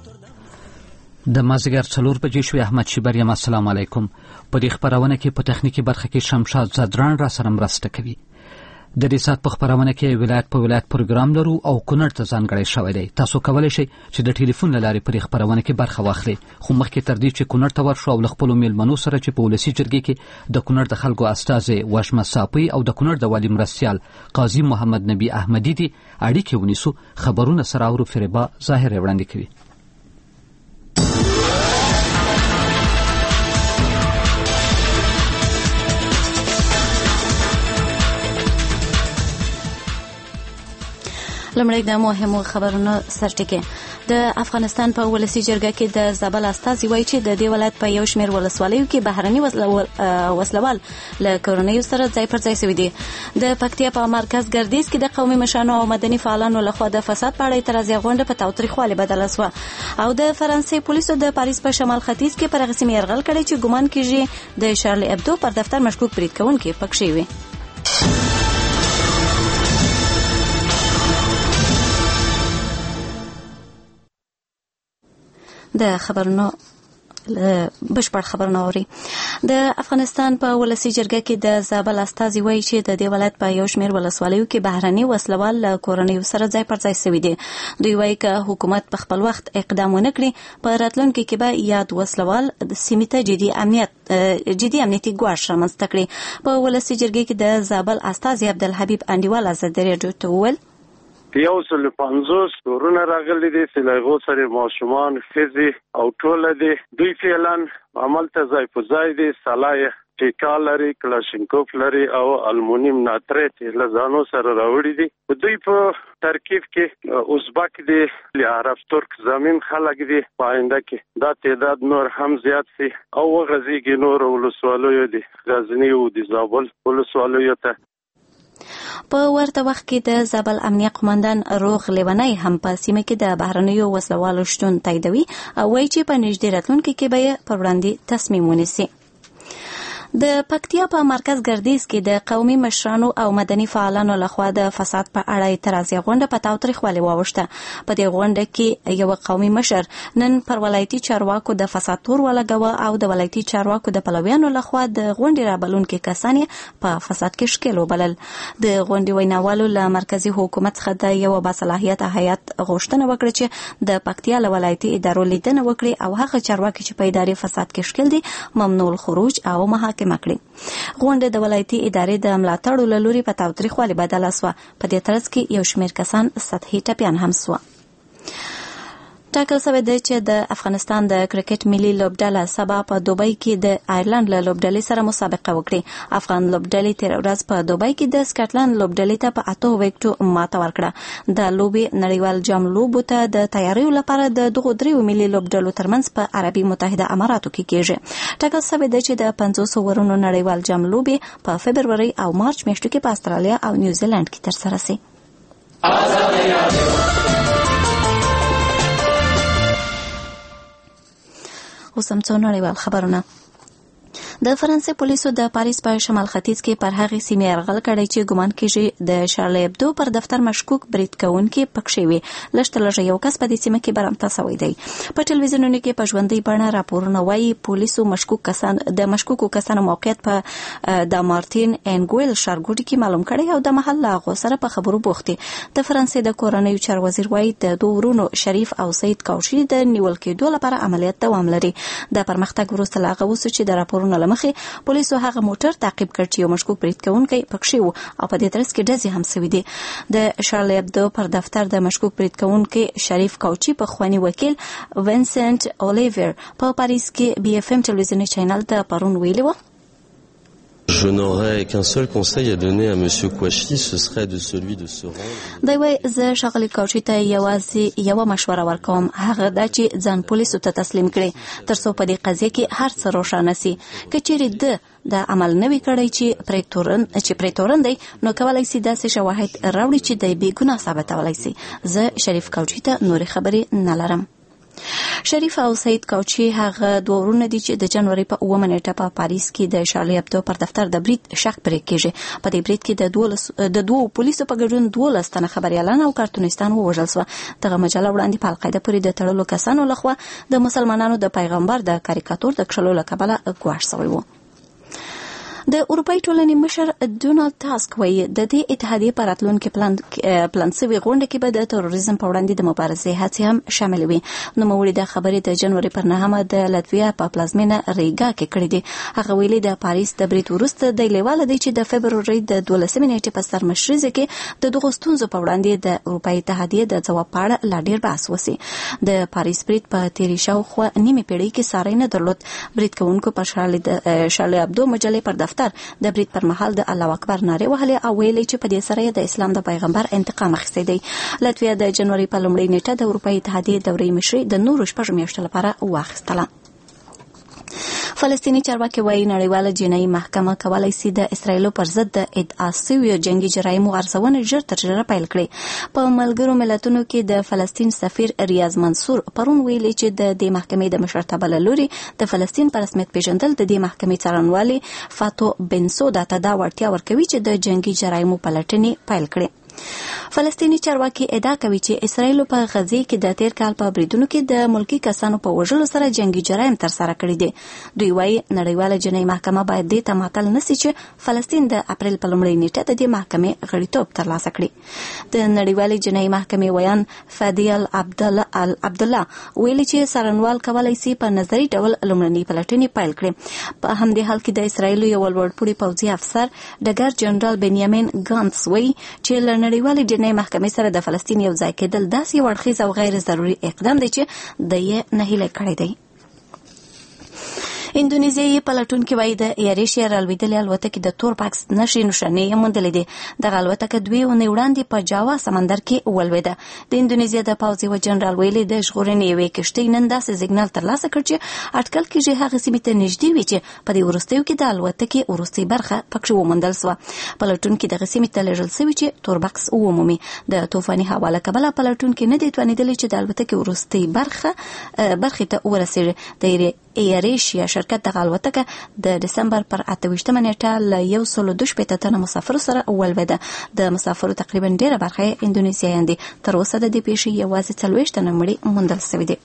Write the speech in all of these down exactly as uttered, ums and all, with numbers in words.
د مازدیګر څلور بجې شوې. احمد شیبر یم. السلام علیکم. په دې خبرونه کې په تخنیکی برخه کې شمشاد زدران را سره مرسته کوي. د دې سات په خبرونه کې ولایت په ولایت پروګرام لرو او کونړ ته ځانګړی شوی دی. تاسو کولی شئ چې د ټلیفون له لارې په خبرونه کې برخه واخلئ. خو مخکې تر دې چې کونړ ته ورشو او له خپلو میلمنو سره چې په ولسي جرګې کې د کونړ د خلکو استازي وشمه صاپي او د کونړ د والي مرستیال قاضي محمد نبی احمدي دي اړیکې ونیسو، خبرونه سره اورو. فریبا ظاهر وړاندې کوي. لمړی د مهمو خبرونو سرټکی. د افغانستان په ولسي جرګه کې د زابل استازي وایي چې د دې ولایت په یو شمېر ولسوالیو کې بهرني وسلوال له کورنیو سره ځای پر ځای شوي دي. د پکتیا په مرکز ګردیز کې د قومي مشرانو او مدني فعالانو لخوا د فساد په اړه اعتراضي غونډه په تاوتریخوالي بدله شوه او د فرانسې پولیسو د پاریس په شمال ختیځ کې پر هغه سیمې یرغل کړی چې ګمان کېږي د شارلي ابدو پر دفتر مشکوک برید کوونکي پکښې وي. د خبرونو بشپړ خبرونه اوري. د افغانستان په ولسي جرګه کې د زابل استازي وایي چې د دې ولایت په یو شمېر ولسوالیو کې بهرني وسلوال له کورنیو سره ځای پر ځای شوي دي. دوی وایي که حکومت په خپل وخت اقدام ونه کړي په راتلونکي کې به یاد وسلوال سیمې ته جدي امنیت جدي امنیتي ګواښ رامنځته کړي. په ولسي جرګه کې د زابل استازي عبدالحبیب انډیوال ازادي راډیو ته وویل یو سل پنځوس کورونه راغلي دي چې له هغو سره ماشومان، ښځې او ټوله دي. دوی فعلا عمل ته ځای په ځای دي. سلای ټیکا لري، کلاشینکوف لري او المونیم ناتریت له ځانو سره راوړي دي. دوی په ترکیب کې ازبک دي، عرب ترک زمین خلک دي. په آینده کې دا تعداد نور هم زیات شي او وغځېږي نور ولسوالیو دي، غزني او د زابل ولسوالیو ته. په ورته وخت کې د زابل امنیه قومندان روغ لیونی هم په سیمه کې د بهرنیو وسلوالو شتون تاییدوي او وایي چې په نږدې راتلونکي کې به یې پر وړاندې تصمیم ونیسي. د پکتیا په مرکز ګردیز کې د قومي مشرانو او مدني فعالانو لخوا د فساد په اړه اعتراضي غونډه په تاوتریخوالي واوښته. په دې غونډه کې یو قومي مشر نن پر ولایتي چارواکو د فساد تور ولګوه او د ولایتي چارواکو د پلویانو لخوا د غونډې رابلونکي کسان په فساد کې ښکېل وبلل. د غونډې ویناوالو له مرکزي حکومت څخه د یو باصلاحیته هیئت غوښتنه وکړه چې د پکتیا له ولایتي ادارو لیدنه وکړي او هغه چارواکي چې په اداري فساد کې ښکېل دي ممنوع الخروج او محاکمه کړي. غونډه د ولایتي ادارې د ملاتړو له لوري په تاوتریخوالي بدله شوه. په دې ترڅ کې یو شمېر کسان سطحي ټپیان هم شوه. ټاکل شوی دی چې د افغانستان د کرکټ ملي لوبډله سبا په دوبۍ کې د آیرلند له لوبډلې سره مسابقه وکړي. افغان لوبډلې تېره ورځ په دوبۍ کې د سکاټلند لوبډلې ته په اتو ویکټو ماته ورکړه. د لوبې نړیوال جام لوبو ته د تیاریو لپاره د دغو دریو ملي لوبډلو ترمنځ په عربي متحده اماراتو کې کېږي. ټاکل شوی دی چې د پنځوس ورونو نړیوال جام لوبې په فبروري او مارچ میاشتو کې په استرالیا او نیوزیلند کې ترسره شي. اوس هم څو نړیوال خبرونه. د فرانسې پولیسو د پاریس په شمال ختیځ کې پر هغې سیمې یرغل کړی چې ګمان کېږي د شارلي ابدو پر دفتر مشکوک برید کوونکي پکښې وي. لږ تر لږه یو کس په دې سیمه کې برمته شوی دی. په ټلویزیونونو کې په ژوندۍ بڼه راپورونه وایي پولیسو مشکوک کسان د مشکوکو کسانو موقعیت په د مارتین انګویل ښارګوټي کې معلوم کړی او د محل له هغو سره په خبرو بوخت دي. د فرانسې د کورنیو چارو وزیر وایي د دوه ورونو شریف او سید کاوشي د نیول کېدو لپاره عملیات دوام لري. د پرمختګ وروسته له هغه وروسته چې د راپورونو له مخې پولیسو هغه موټر تعقیب کړ چې یو مشکوک برید کوونکی پکښې و او په دې ترڅ کې ډزې هم شوي دي. د شارلي ابدو پر دفتر د مشکوک برید کوونکی شریف کاوچي پخواني وکیل وینسنت اولیور په پاریس کې بي اف ام ټلویزیوني چینل ته پرون ویلي و Je n'aurais qu'un seul conseil à donner à monsieur Kouachi, ce serait de celui de se rendre. دی وایي زه ښاغلي کاوچي ته یوازې یوه مشوره ورکوم، هغه دا چې ځان پولیسو ته تسلیم کړي تر څو په دې قضیه کې هر څه روښانه سي. که چیرې ده د عمل نه وي کړی چې پرې تورن چې پرې تورن دی نو کولی سي داسې شواهد راوړي چې دی بې ګناه ثابتولی سي. زه شریف کاوچي ته نورې خبرې نه لرم. شریف او سید کوچی هغه دوه ورونه دي چې د جنوري په اوومه نیټه په پاریس کې د شارلی ابدو پر دفتر د برید شق پرې کېږي. په دې برید کې د دوه د دوه پولیسو په ګډون دولس تنه خبريالان او کارتونیستان ووژل شو. دغه مجله وړاندې په القاعده پورې د تړلو کسانو لخوا د مسلمانانو د پیغمبر د کاریکاتور د کښلو له کبله ګواښ شوی و. د اروپאי ټولنې مشر ډونالد تاسک وایي د دې اتحادیې په راتلونکي پلان پلان سوي غونډه کې به د تروریزم په وړاندې د مبارزې هڅې هم شامل وي. نوموړي د خبرې د جنوري پر نهمه د لاتویا په پلازمینه ریګا کې کړې دي. هغه ویلي د پاریس د برید وروسته د لیواله دی چې د فبروري د دولسمې نیټې په سرمشرۍ کې د دغو ستونزو په وړاندې د اروپאי اتحادیې د ځواب په اړه لا ډیر بحث وشي. د پاریس برید په تیری شاوخوا نیمه پیړۍ کې ساری نه درلود. برید کوونکو په شارلی ابدو مجلې پر دفتر د برید پر مهال د الله اکبر ناره وهلې او ویلي چې په دې سره د اسلام د پیغمبر انتقام اخیستی دی. لاتویا د جنوري په لومړۍ نیټه د اروپאי اتحادیې دورې مشري د نورو شپږ میاشتو لپاره واخیستله. فلسطینی چارواکي وايي نړیواله جنایي محکمه کولای شي د اسرایل پر ضد د ادعا شویو جنگي جرایمو ارزونه ژر تر ژره پیل کړي. په ملګرو ملتونو کې د فلسطین سفیر ریاض منصور پرون ویلي چې د دې محکمې د مشرتابه له لوري د فلسطین په رسمیت پیژندل د دې محکمې څارنوالي فاتو بنسودا ته دا وړتیا ورکوي چې د جنگي جرایمو پلټنې پیل کړي. فلسطینی چارواکي ادعا کوي چې اسرایل په غزه کې د تیر کال په بریدونو کې د ملکی کسانو په وژلو سره جنگي جرایم تر سره کړي دي. دوی وايي نړیواله جنایي محکمه باید دې ته ماتل نشي چې فلسطین د اپریل په لومړۍ نیټه د دې محکمې غړیتوب ترلاسه کړي. د نړیوالې جنایي محکمې ویان فادیل عبدالله عبدالله ویلي چې څارنوال کولای شي په نظري ډول لومړنۍ پلټنې پیل کړي. په همدې حال کې د اسرایل یو لوړپوړي پوځي افسر ډګر جنرال بنیامین ګانتس وایي چې نړیوالې جنایي محکمې سره د فلسطین یو ځای کېدل داسې یو اړخیز او غیر ضروري اقدام دی چې د یې نهیلی کړی دی. اندونیزیایي پلټونکي وايي د ایریشیا رالوېدلې الوتکې د تور باکس نښې نښانې یې موندلې دي. دغه الوتکه دوې اونۍ وړاندې په جاوا سمندر کې ولوېده. د اندونیزیا د پوځ یوه جنرال ویلي د ژغورنې یوې کښتۍ نن داسې سیګنال ترلاسه کړ چې اټکل کېږي هغې سیمې ته نږدې وي چې په دې وروستیو کې د الوتکې وروستۍ برخه پکښې وموندل سوه. پلټونکي دغه سیمې ته لېږل سوي چې تور باکس ومومي. د طوفاني هوا له کبله پلټونکي نه دي توانېدلي چې د الوتکې وروستۍ برخه برخې ته ورسېږي. د ایریشیا شرکت دغه الوتکه د دسمبر پر اته ویشتمه نیټه له یو سلو دوه شپېته تنه مسافرو سره ولوېده. د مسافرو تقریبا ډېره برخه یې اندونیزیایان دي. تر اوسه د دې پیښې یوازې څلوېښت تنه مړي موندل شوي دي.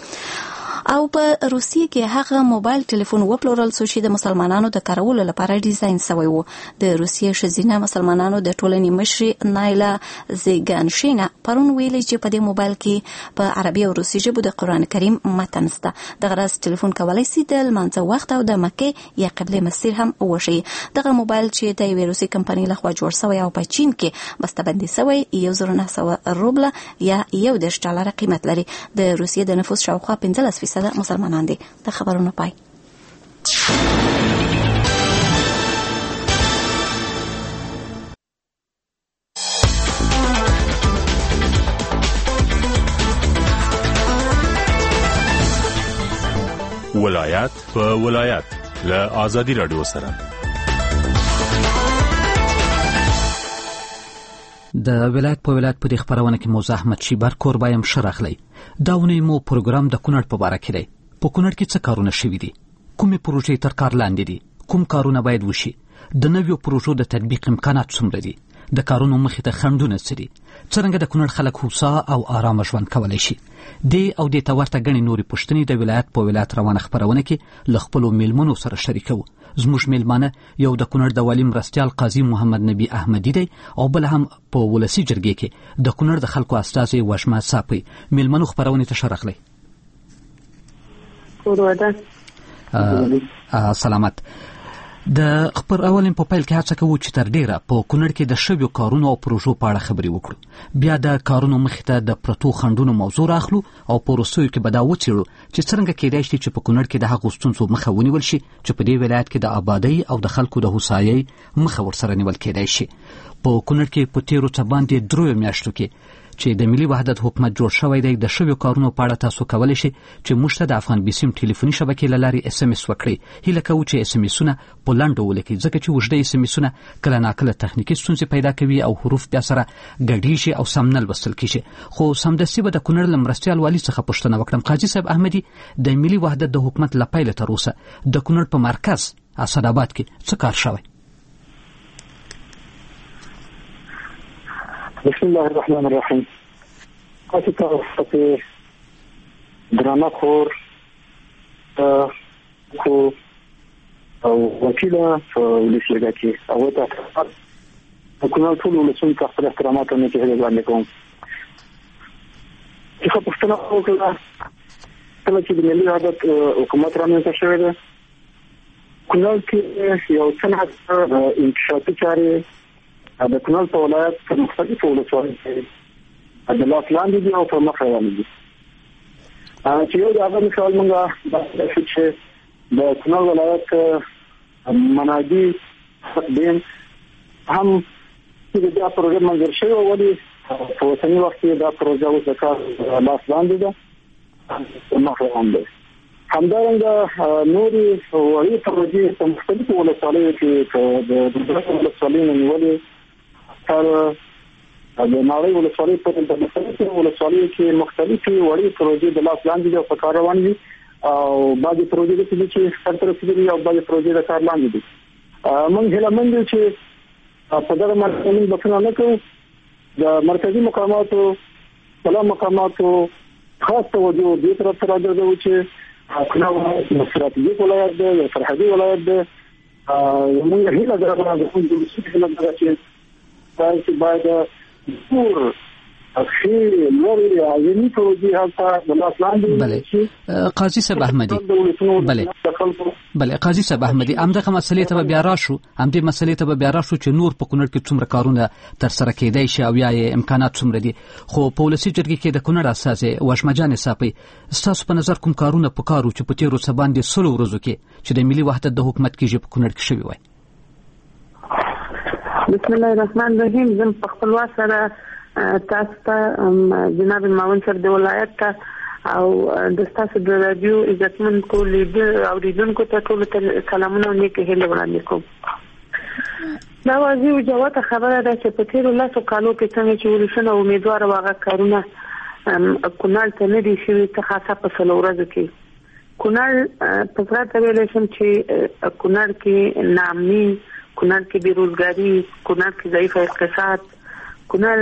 او په روسیې کې هغه موبایل ټلیفون وپلورل شو چې د مسلمانانو د کارولو لپاره ډیزاین شوی و. د روسیې ښځینه مسلمانانو د ټولنې مشرې نایلا زیګانشینا پرون ویلي چې په دې موبایل کې په عربي او روسي ژبو د قرآن کریم متن شته. دغه راز ټلیفون کولی شي د لمانځه وخت او د مکې یا قبلې مسیر هم وښیي. دغه موبایل چې د یوې روسي کمپنۍ لخوا جوړ شوی او په چین کې بسته‌بندي شوی یو زر و نهه سوه روبله یا یو دېرش ډالره قیمت لري. د روسیې د نفوس شاوخوا پنځلس فیصده مسلمانان دي. د خبرونو پای. ولایت په ولایت له آزادی رادیو سره د ولایت په ولایت په دې خبرونه کې موزه احمد شیبر کوربایم شرخلی. دا ونې مو پروګرام د کونړ په باره کې دی. په کونړ کې څه کارونه شوي دي؟ کومې پروژې تر کار لاندې دي؟ کوم کارونه باید وشي؟ د نویو پروژو د تطبیق امکانات څومره دي؟ د کارونو مخې ته خنډونه څه دي؟ څرنګه د کونړ خلک هوسا او آرامه ژوند کولی شي؟ دې او دې ته ورته ګڼې نورې پوښتنې د ولایت په ولایت روانه خپرونه کې له خپلو میلمنو سره شریکوو. زموږ میلمانه یو د کونړ د والي مرستیال قاضي محمد نبی احمدي دی او بل هم په ولسي جرګې کې د کونړ د خلکو استازی وشمه صافي. میلمنو خپرونې ته ښه راغلی. سلامت. د خبرونې په پیل کې هڅه کوو چې تر ډیره په کونړ کې د شویو کارونو او پروژو په اړه خبرې وکړو. بیا د کارونو مخې ته د پرتو خنډونو موضوع راخلو او په وروستیو کې به دا وڅېړو چې څرنګه کېدای شي چې په کونړ کې د هغو ستونزو مخه ونیول شي چې په دې ولایت کې د آبادۍ او د خلکو د هوسایۍ مخه ورسره نیول کېدای شي. په کونړ کې په تیرو څه باندې دریو میاشتو کې چې د ملي وحدت حکومت جوړ شوی دی د شویو کارونو په اړه تاسو کولی شئ چې موږ ته د افغان بيسیم ټلیفوني شبکې له لارې اس ام اس وکړئ. هیله کوو چې اس ام اسونه په لنډو ولیکئ ځکه چې اوږده اس ام اسونه کله ناکله تخنیکی ستونزې پیدا کوي او حروف بیا سره ګډیږي او سم نه لوستل کیږي. خو سمدستي به د کونړ له مرستیال والي څخه پوښتنه وکړم. قاضي صاحب احمدي، د ملي وحدت د حکومت له پیله تر اوسه د کونړ په مرکز اسداباد کې څه کار شوی؟ بسم الله الرحمن الرحیم. تاسو ته درانه خور خو او وکیله په ولسیګه کې او ته کومه ټول ولسون ته خپل احترامات نه کوي باندې کوم. چې په پښتنه وکړه کله چې د ملي وحدت حکومت رامنځته شوی دی، کونړ کې یو څنګه انکشافي چارې د کونړ په ولایت په مختلفو ولسوالیو کې د لاس لاندې دي او په مخ روان دي. چې یو د هغه مثال موږ دا چې د کونړ ولایت منادي دین هم چې دا پروژه منظور شوی ولې په اوسني وخت کې دا پروژه اوس د کار لاس لاندې ده په مخ روان ده. همدارنګه نورې وړې پروژې په مختلفو ولسوالیو کې د دغه ولسوالیو نیولې تر د نړۍ ولسوالۍ په د مختلفو ولسوالیو کې مختلفې وړې پروژې د لاس لاندې دي او په کار روان دي او بعضې پروژې داسې دي چې سر ته رسېدلي دي او بعضې پروژې د کار لاندې دي. موږ هیله مند یو چې په دغه مرکز موږ بخښنه نه کوو. د مرکزي مقاماتو کلا مقاماتو خاص توجه دې طرف ته راګرځوو چې کونړ یو ستراتیژیک ولایت دی، یو سرحدي ولایت دی. موږ هیله ده چې تاسو باید ټول اخی لوري عظیمی پروژې هلته د لاس لاندې. بله قاضي صاحب احمدي، بله بله قاضي صاحب احمدي، همدغه مسلې ته بیا راشو همدې مسلې ته بیا راشو چې نور په کونړ کې څومره کارونه تر سره کېدای شي او یا امکانات څومره دي. خو په ولسي جرګې کې د کونړ اساسي وشمجان صاحب ستاسو په نظر کوم کارونه په کارو چې په تیرو څه باندې سلو ورځو کې چې د ملي وحدت د حکومت کېږي په کونړ کې شوي وای؟ بسم الله الرحمن الرحیم. زم په خپل واسره تاسو ته جناب معاون صاحب د ولایت ته او د تاسو د رادیو عزتمن کولې او ریډونکو ته ټول سلامونه او نیک هیله وړاندې کوم. دا واضح او جوته خبره ده چې په تیرو لاسو کالو کې څنګه چې ولسونه امیدوار واغه کارونه کونړ ته نه دي شوي ته خاصه په سلو ورځو کې. کونړ په ځای ویل شم چې کونړ کې نامي، کونړ کې بیروزګاری، کونړ کې ضعیف اقتصاد، کونړ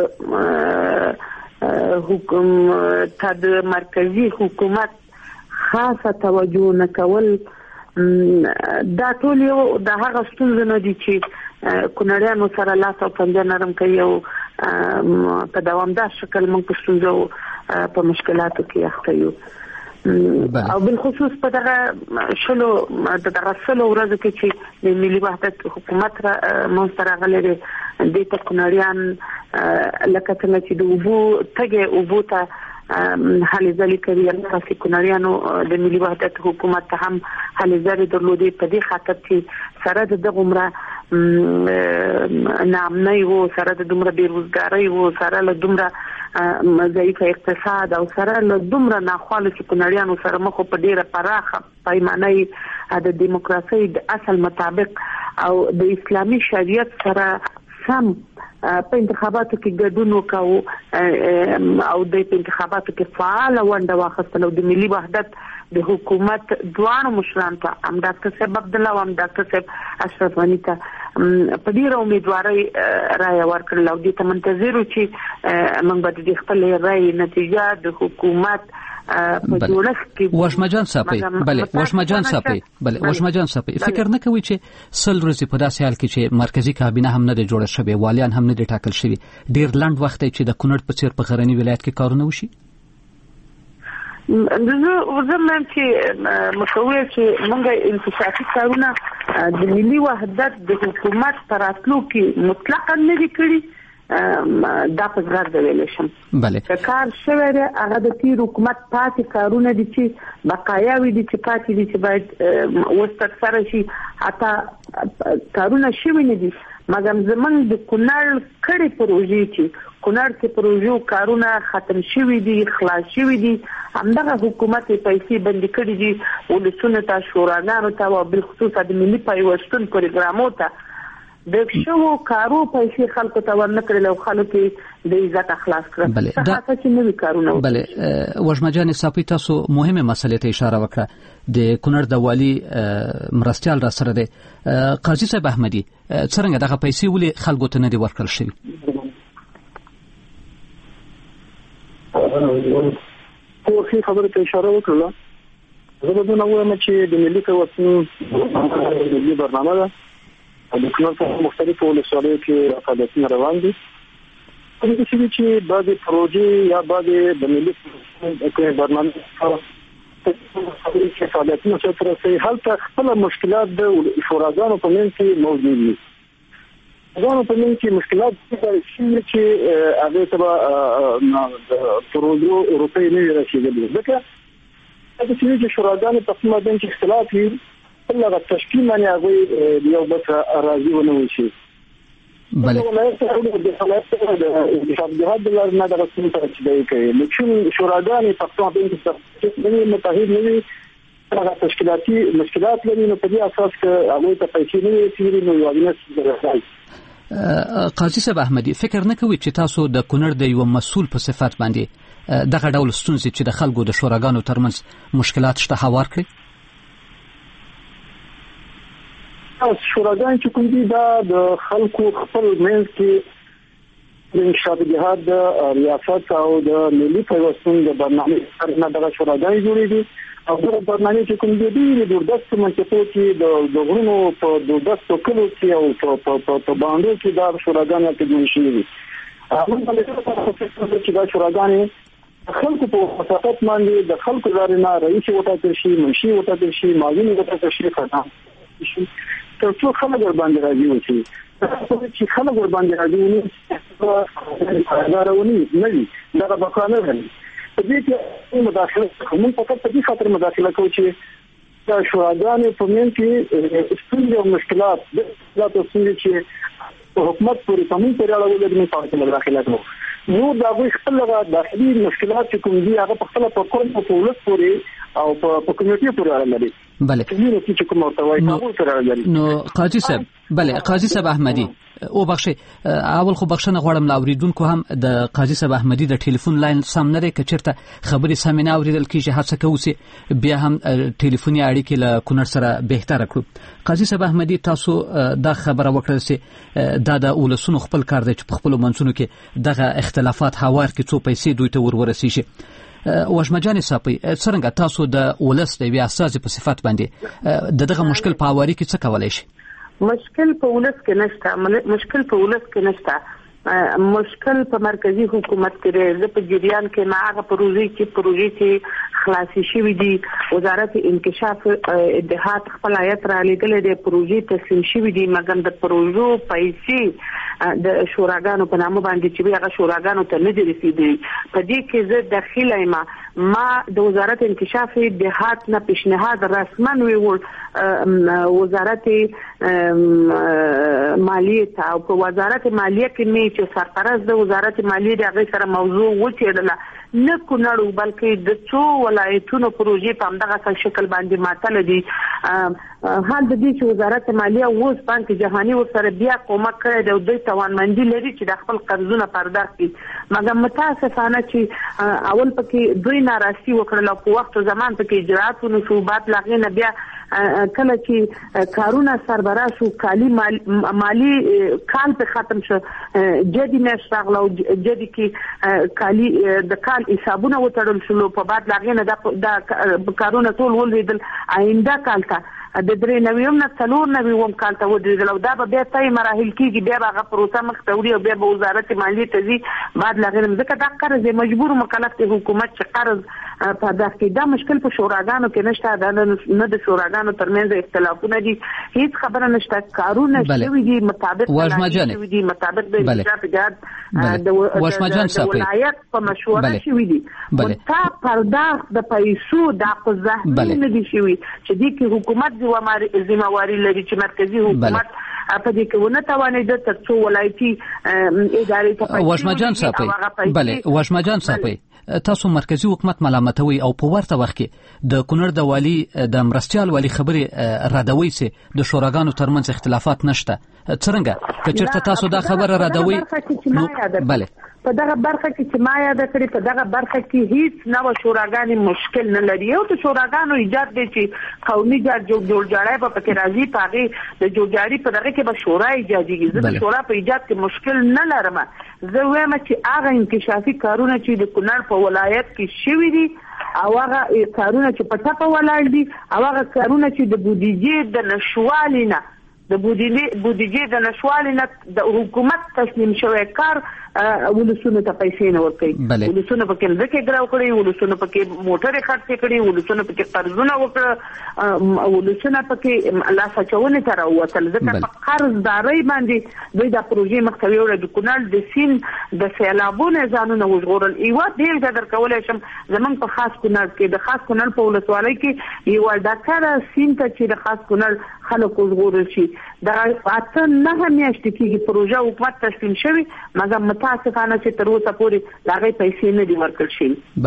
حکم ته د مرکزی حکومت خاصه توجه نه کول، دا ټول یو د هغه ستونزې نه دي چې کونړیانو سره لاس او پنجه نرم کوي او په دوامدار شکل موږ په ستونزو په مشکلاتو کې اخته یو. او بالخصوص په دغه شلو د دغه سلو ورځو کې چې د ملي وحدت حکومت را منځته راغلی دی، دې ته کونړیان لکه څنګه چې د اوبو تږې اوبو ته هلې ځلې کوي، همداسې کونړیانو د ملي وحدت حکومت ته هم هلې ځلې درلودې په دې خاطر چې سره د دغه عمره ناامنۍ وو، سره د دومره بېروزګارۍ وو، سره له دومره ضعیف اقتصاد او سره له دومره ناخوالو چې کونړیانو سره مخ په ډیره پراخه پیمانه د دیموکراسۍ د اصل مطابق او د اسلامي شریعت سره سم په انتخاباتو کې ګډون وکاو او د انتخاباتو کې فعال ونډه واخیستله. د ملي وحدت د حکومت دوه مشران ته هم ډاکټر صاحب عبد الله او هم ډاکټر صاحب اشرف غنی ته په ډیره امیدوارۍ رایه ورکړل او دې ته منتظر وو چې موږ به د خپل رایې نتیجه د حکومت په جوړښت کې وشمجان صاحب بله وشمجان صاحب بله وشمجان صاحب فکر نه کوي چې سل ورځې په داسې حال کې چې مرکزی کابینه هم نه دی جوړه شوې، والیان هم نه دي ټاکل شوي، ډیر لنډ وخت دی چې د کونړ په څیر په غرني ولایت کې کارونه وشي؟ زه زمم چې مسوي چې موږ انتخابي کارونه د ملي وحدت د حکومت پر راتلو کې مطلقاً نه دي کړي، دا په ځای دی ویل شم. بله کار شوی دی هغه د تیر حکومت پاتې کارونه دي چې بقایاوي دي چې پاتې دي چې باید اوس ترسره شي، حتی کارونه شوي نه دي مګر زمونږ د کونړ کړي پروژې چې کونړ کې پروژو کارونه ختم شوي دي خلاص شوي دي همدغه حکومت پیسې بندي کړي دي ولسونو ته شوراګانو ته او بالخصوص د ملي پیوستون پروګرامو ته د شوو کارو پیسې خلکو ته ورنکړل او خلکو د عزت اخلاص کړل څه چې نوي کارونه بله وژمجان صاحب تاسو مهمه مسلې ته اشاره وکړه د کونړ د والي مرستيال را سره دی قاضي صاحب احمدي څنګه دغه پیسې ولې خلکو ته نه دی ورکړل شوی خو خبره ته اشاره وکړه زه به نو وایم چې د ملي پیوستون د برنامه ده د کونړ په مختلفو ولسوالیو کې فعالیتونه روان دي کوم چې بعضې پروژې یا بعضې د ملي پیوستون برنامه چې فعالیتونه سره رسوي هلته خپله مشکلات د شوراګانو په منځ کې موجود دي شوراګانو په منځ کې مشکلات دي چې هغې ته به د پروژو روپۍ نه وي رسېدلي ځکه چې شوراګانې په خپل مابین کې اختلاف وي لږه تشکیل باندې هغه یو بل راضي ونه وشي بله د جهاد د لار نه د رسمي سره چې دی کوي لکه شوراګانې په خپل مابین کې څه متحد نه وي هغه تشکیلاتي مشکلات لري نو په دې اساس کې هغه ته پیسې نه وي نو یوازې راځي قاضي صاحب احمدي فکر نه کوي چې تاسو د کونړ د یو مسؤل په صفت باندې دغه ډول ستونزې چې د خلکو د شوراګانو ترمنځ مشکلات شته هوار کړي شوراګان چې کوم دي دا د خلکو خپل منځ کې د انشاء جهاد د ریاست او د ملي پیوستون د برنامه سره دغه شوراګان جوړې دي او د برنامه چې کوم دي د دوردست منطقو کې د غرونو په دوردست کلو کې او په په باندې کې دا شوراګان ته جوړ شوي دي هغه چې دا شوراګان خلکو په مساقات باندې د خلکو لارې نه رئیس وټاکل شي منشي وټاکل شي معاون وټاکل شي خدای تر څو خلک ور باندې راځي وشي چې خلک ور باندې راځي ونی فایدارونی نه وي دا به قانون دی په دې کې مداخله کوم فقط په دې خاطر مداخله کوي چې دا شوراګانې په من کې ستونزې او مشکلات د تاسو چې حکومت پورې تمام پرې اړول دي په تاسو مداخله کوي نو دا به خپل داخلي مشکلات چې کوم دي هغه په خپل په کوم په ولس پورې او په کمیټې پورې اړه لري بله نو قاضي صاحب بله قاضي صاحب احمدي او بخښي اول خو بخښنه غواړم لا اوریدونکو هم د قاضي صاحب احمدي د ټلیفون لاین سم نه لري کچرته خبري سم نه اوریدل کیږي هڅه کوو چې بیا هم ټلیفوني اړیکې له کونړ سره بهتره کړو قاضي صاحب احمدي تاسو دا خبره وکړه چې دا د ولسونو خپل کار دی چې په خپل منځونو کې دغه اختلافات هوار کې څو پیسې دوی ته ورورسي شي وژمجان صاحب څنګه تاسو د ولس د وی اساس په صفات باندې دغه مشکل په اواري کې څه کولای شي مشکل په ولس کې نشته مشکل په ولس کې نشته مشکل په مرکزی حکومت کې دی په جریان کې ما هغه پروژې چې پروژې چې خلاصي شوې دي وزارت انکشاف اتحاد خپل آیت را لګلې د پروژې تسلیم شوې دي مګر د پروژو پیسې د شوراګانو په نامه باندې چې هغه شوراګانو ته نه دي رسیدلي په دې کې زه داخله یم ما د وزارت انکشاف اتحاد نه پیشنهاد رسمن ویول وزارت مالیه ته او په وزارت مالیه کې مې چې سرپرست د وزارت مالیه د هغه سره موضوع وڅېړله نه کونړ بلکې د څو ولایتونو پروژې په همدغه شکل باندې ماتل دي حال د دې چې وزارت مالیه اوس بانک جهاني ورسره بیا کومک کړی دی دوی توانمندي لري چې د خپل قرضونه پرداخت کړي مګر متاسفانه چې اول پکې دوی ناراضي وکړل او په وخت زمان پکې اجرات او نصوبات لاغې نه بیا کله چې کارونه سربراه شو کالی مالی کال په ختم شو جدي نشغله او جدي کې کالی د کال حسابونه وټړل شو په بعد لاغې نه د کارونه ټول ولېدل آینده کال ته د درې نویم نه څلور نویم کال ته ودرېدل او دا به بیا تای مراحل کېږي بیا به هغه پروسه مخ ته وړي او بیا به وزارت مالیې ته ځي بعد له هغې نه ځکه دا قرض مجبور مکلف دی حکومت چې قرض پرداخت کړي دا مشکل په شوراګانو کې نشته دا نه د شوراګانو ترمنځ اختلافونه دي هیڅ خبره نشته کارونه شوي دي مطابق شوي دي مطابق د انکشاف اتحاد د ولایت په مشوره شوي دي تا پرداخت د پیسو دا قضاهي نه دي شوي چې دې کې حکومت ذمہواری لري چې مرکزی حکومت په دې کې ونه توانېده تر څو ولایتي ادارې ته وشمه جان صاحب بله وشمه جان صاحب تاسو مرکزی حکومت ملامتوي او په ورته وخت کې د کونړ د والی د مرستيال والی خبرې رادوي سي د شوراګانو ترمنځ اختلافات نشته څنګه کچرته تاسو دا خبره رادوي بله په دغه برخه کې چې ما یاد کړی په دغه برخه کې هیڅ نو شوراګانې مشکل نه لري او د شوراګانو ایجاد دي چې قومي جوړجاړی په پکې راځي پاغي د جوړجاړي په دغه کې به شورا ایجاديږي زه د شورا په ایجاد کې مشکل نه لرم زه وایم چې هغه انکشافي کارونه چې د کونړ په ولایت کې شوي دي او هغه کارونه چې په ټاپه ولاړ دي او هغه کارونه چې د بودیجې د نشوالي نه د بودیجې د نشوالي نه د حکومت تسلیم شوی کار ولسونه ته پیسې نه ورکړي ولسونه پکې ځکه ګراو کړی ولسونه پکې موټر خرڅ کړي ولسونه پکې قرضونه وکړه ولسونه پکې لا سچونه تر وصل ځکه په قرضداري باندې دوی د پروژې مخکوي او د کونړ د سین د سیلابونو ځانونه وژغورل ایو دې قدر کولای شم زمون په خاص کونړ کې د خاص کونړ په ولسوالۍ کې یو ډاکټر سین ته چې د خاص کونړ خلکو وژغورل شي دا اته نه میاشتې کې پروژه حکومت تسلیم شوی مګر متاسفانه چې تر اوسه پورې لاغې پیسې نه دي ورکړل شي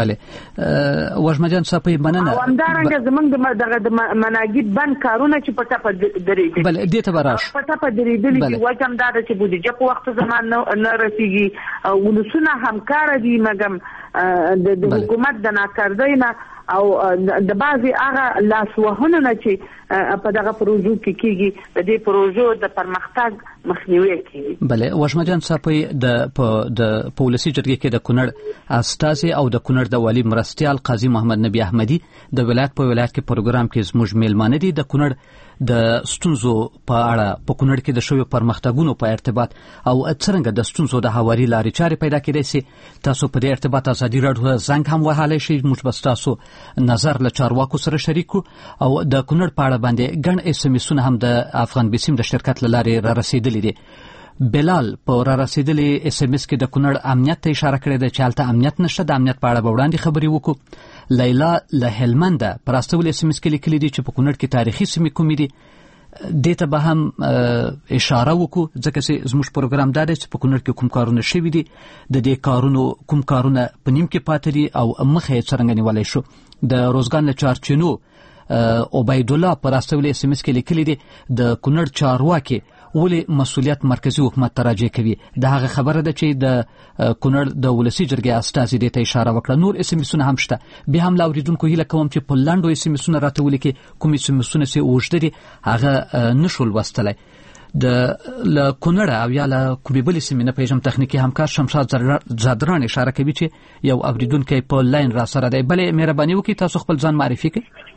بله وژمجان صاحب مننه او همدارنګه زمونږ دغه د مناګي بند کارونه چې په ټاپه درېږي بله دې ته براش په ټاپه درېدل دي وجه هم دا چې بودیجه په وخت زمان نه رسیږي ولسونه همکار دي مګر د حکومت د ناکاردۍ نه او د بعضي هغه لاسوهنه نه چې په دغه پروژو کې کیږي د دې پروژو د پرمختګ مخنیوي کوي بله وشمجان صاحب د د پولیسي جرګې کې د کونړ استازي او د کونړ د والی مرستيال قاضي محمد نبی احمدي د ولایت په ولایت کې پروګرام کې زموږ میلمانه دي د کونړ د ستونزو په اړه په کونړ کې د شوی پرمختګونو په ارتباط او څنګه د ستونزو د حواري لارې چارې پیدا کېدای شي تاسو په دې ارتباط ازادي راډیو زنګ هم وهاله شي موږ بس تاسو نظر له چارواکو سره شریکو او د کونړ په اړه باندې ګڼ اس ام اسونه هم د افغان بیسیم د شرکت لارې را رسیدلې دي بلال په را رسیدلې اس ام اس کې د کونړ امنیت ته اشاره کړې ده چې حالت امنیت نشته د امنیت په اړه وړاندې خبرې وکړو لیلا له هلمند پراستول اس ام اس کې لیکلي دي چې په کونړ کې تاریخي سیمې کومې دي دې ته به هم اشاره وکړو ځکه چې زموږ پروګرام دا دی چې په کونړ کې کوم کارونه شوي دي د دې کارونو کوم کارونه په نیم کې پاتې دي او مخه یې څرنګه نیولی شو د روزګان له چارچینو عبید الله پر استول اس ام اس کې لیکلي دي د کونړ چارواکي ولې مسؤلیت مرکزی حکومت ته راجع کوي دا هغه خبره ده چې د کونړ د ولسی جرګې استازي دې ته اشاره وکړه نور اس ام اسونه هم شته به هم لاوریدونکو هیله کوم چې په لاندو اس ام اسونه راته ولیکي کوم اس ام اسونه سي اوږده دي هغه نشول وستلای د ل کونړ او یا ل کومې بلې سیمې نه پیژم تخنیکی همکار شمشاد زادران اشاره کوي چې یو اوریدونکو په لاین را سره دی بلې مهرباني وکړئ تاسو خپل ځان معرفي کړئ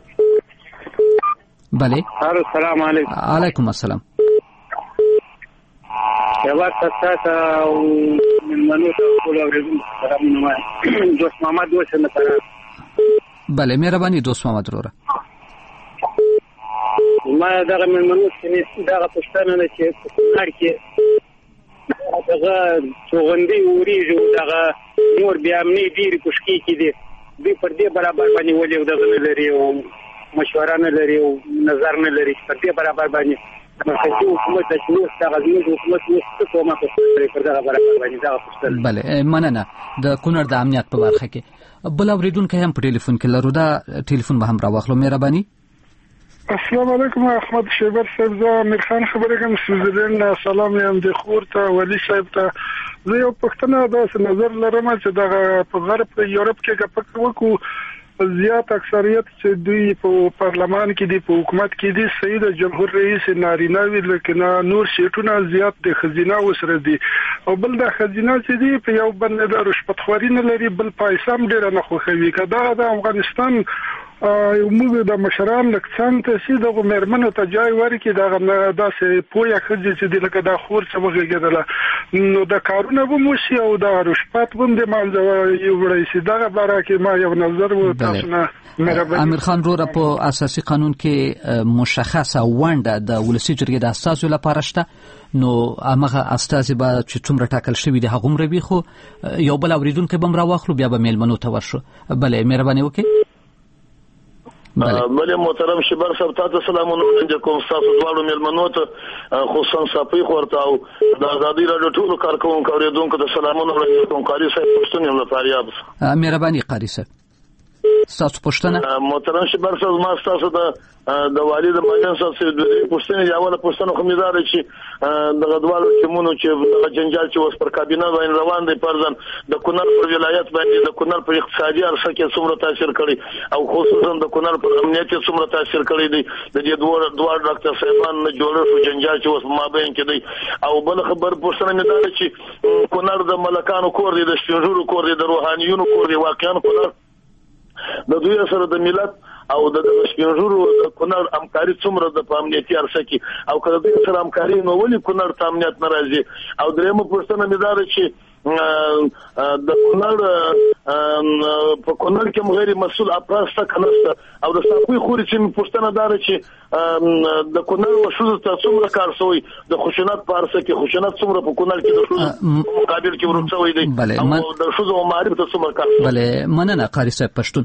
بلې السلام علیکم علیکم السلام یو تاسو او منو ټول اورېدم سلامونه وایم دوست محمد وسنه بله مهرباني دوست محمد وروره ما دغه منو چې دغه پښتنه نه چې کار کې دغه څوغندي وریږي دغه نور بیا امني ډیر کوشکی کې دي دوی پر دې برابر باندې ولې دغه لري او مشوره نه لري او نظر نه لري پر دې برابر باندې مرکزی حکومت د شنو استغاثي حکومت نو کومه کوي پر دغه برابر باندې دا پوښتنه بله مننه د کونړ د امنیت په برخه کې بل اوریدونکو هم په ټلیفون کې لرو دا ټلیفون به هم راوخلو مهرباني السلام علیکم احمد شیبر صاحب زه امیر خان خبرې کوم سویزرلند سلام یم د خور ته ولی صاحب ته زه یو پښتنه د نظر لرم چې دغه په غرب یورپ کې ګپک وکړو زیات اکثریت چې دوی په پارلمان کې دي په حکومت کې دي سید جمهور رئیس نارینه وی لکه نور شیټونه زیات د خزینه وسره دي او بل د خزینه چې دي په یو باندې د رشوت خوري نه لري بل پیسې هم ډیر نه خوښوي کدا د افغانستان یو موږ د مشران لکڅان ته سي د مرمنو ته جای ورکړي دا داسې پویا خځې چې د لکه د خور څه وغږیدله نو د کارونه به مو شي او د رشوت باندې مالځه یو وړي سي دا باره کې ما یو نظر و تاسو نه امیر خان روره په اساسي قانون کې مشخصه ونده د ولسی جرګې د اساسو لپاره شته نو هغه استازي به چې څومره ټاکل شوی دی هغه مروي خو یو بل اوریدونکو بم راوخلو بیا به میلمنو ته ورشو بلې مهرباني وکړئ بلې محترم شبر صاحب تاسو سلامونه وړاندې کوم تاسو دواړو مېلمنو ته خصوصا صافي ورته او د ازادي راډیو ټول کارکونکو اوریدونکو ته سلامونه وړاندې کوم. قاری صاحب پښتون یم له فاریاب. مهرباني قاری صاحب تاسو پښتنه. محترم شبر صاحب ما تاسو د د والد ماجن صاحب سره د پښتنې یاوله پښتنو خو میدار چې د غدوالو چمونو چې د جنجال چې اوس پر کابینه باندې روان دی پرځن د کونړ پر ولایت باندې د کونړ په اقتصادي عرصه کې څومره تاثیر کړی او خصوصا د کونړ په امنیت څومره تاثیر کړی دی د دې دوه دوه ډاکټر صاحبان نه جوړ شو جنجال چې اوس مابین کې دی. او بل خبر پښتنه میدار چې کونړ د ملکانو کور دی د شپږورو کور دی د روحانيونو کور دی. واقعا کونړ د دوی سره د ملت او د شپږورو د کونړ همکاري څومره د امنیتي عرصه کې او کله دوی سره همکاري نو ولې کونړ ته امنیت ناراضي. او درېمه پښتنه میدار چې د کونړ په کونړ کې غیر مسؤل افراد څخه نشته او د صافي خوري چې پښتنه دار چې د کونړ وشو ته څومره کار شوی د خشونت په عرصه کې خشونت څومره په کونړ کې د شو مقابل کې ورڅوي دی او د شو او معرفت ته څومره کار. بله مننه قاری صاحب پښتون.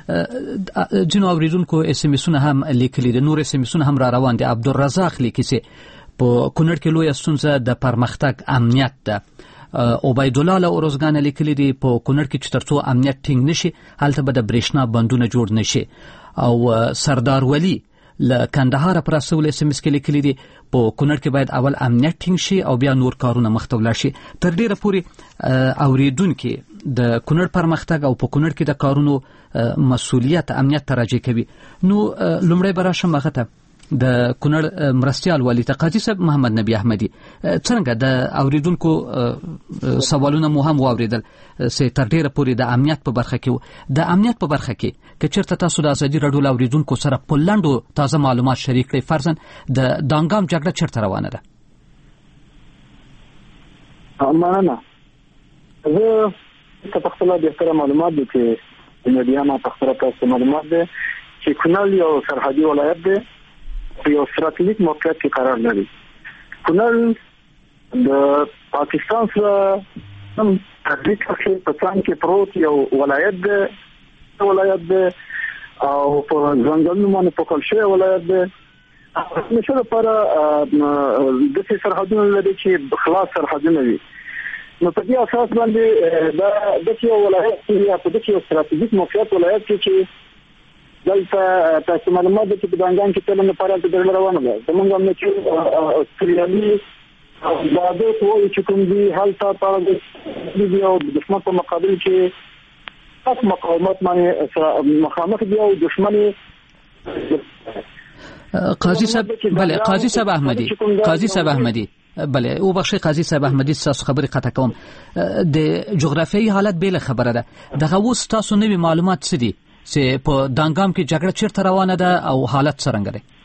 جنو اوریدونکو اس ام اسونه هم لیکلي دي، نور اس ام اسونه هم را روان دي. عبدالرزاق لیکي چې په کونړ کې لوی ستونزه د پرمختګ امنیت ده. عبید الله له اورزګان لیکلي دي په کونړ کې چې ترڅو امنیت ټینګ نشي هلته به د برېښنا بندونه جوړ نشي. او سردار ولی له کندهار پر اصل اس ام اس کې لیکلي دي په کونړ کې باید اول امنیت ټینګ شي او بیا نور کارونه مخته ولاړ شي. تر ډیره پورې اوریدونکو د کونړ پرمختګ او په کونړ کې د کارونو مسؤلیت امنیت تراجع کوي. نو لومړی براشم هغه ته د کونړ مرستيال والی ته قاضي صاحب محمد نبی احمدي څنګه د اوریدونکو سوالونه مو هم واوریدل چې تر ډیره پورې د امنیت په برخه کې د امنیت په برخه کې که چیرته تاسو د ازادي راډیو اوریدونکو سره په لندو تازه معلومات شریک کړئ. فرضاً د دانګام جګړه چیرته روانه ده؟ مننه. زه په خپل د اختیار معلومات دي چې د میډیا په خبره تاسو معلومات دي چې کونړ یو سرحدي ولایت دی په یو ستراتیژیک موقعیت کې قرار لري. کونړ د پاکستان سره هم تحریک کې په څنګ کې پروت یو ولایت دی ولایت دی او په ځنګلونو باندې په کلشه ولایت دی. نشه لپاره د سرحدونو لري چې خلاص سرحدونه وي. نو په دې اساس باندې دا د یو ولایت کې په دې یو ستراتیژیک موقعیت ولایت کې چې دلته تاسو معلومات دي چې په دانګام کې تل نه پاره د روانه ده. زمونږ هم چې استرالیا دا د ټول چې کوم دي حالت په دې یو د دښمن په مقابل کې تاسو مقاومت باندې مخامخ دی او دښمن قاضي صاحب. بله قاضي صاحب احمدي قاضي صاحب احمدي بله او بخشي قاضي صاحب احمدي تاسو خبري قطع کوم. د جغرافیایي حالت به خبره ده دغه اوس تاسو نوي معلومات څه دي چې په دانګام کې جګړه چیرته روانه ده او حالت څنګه دی؟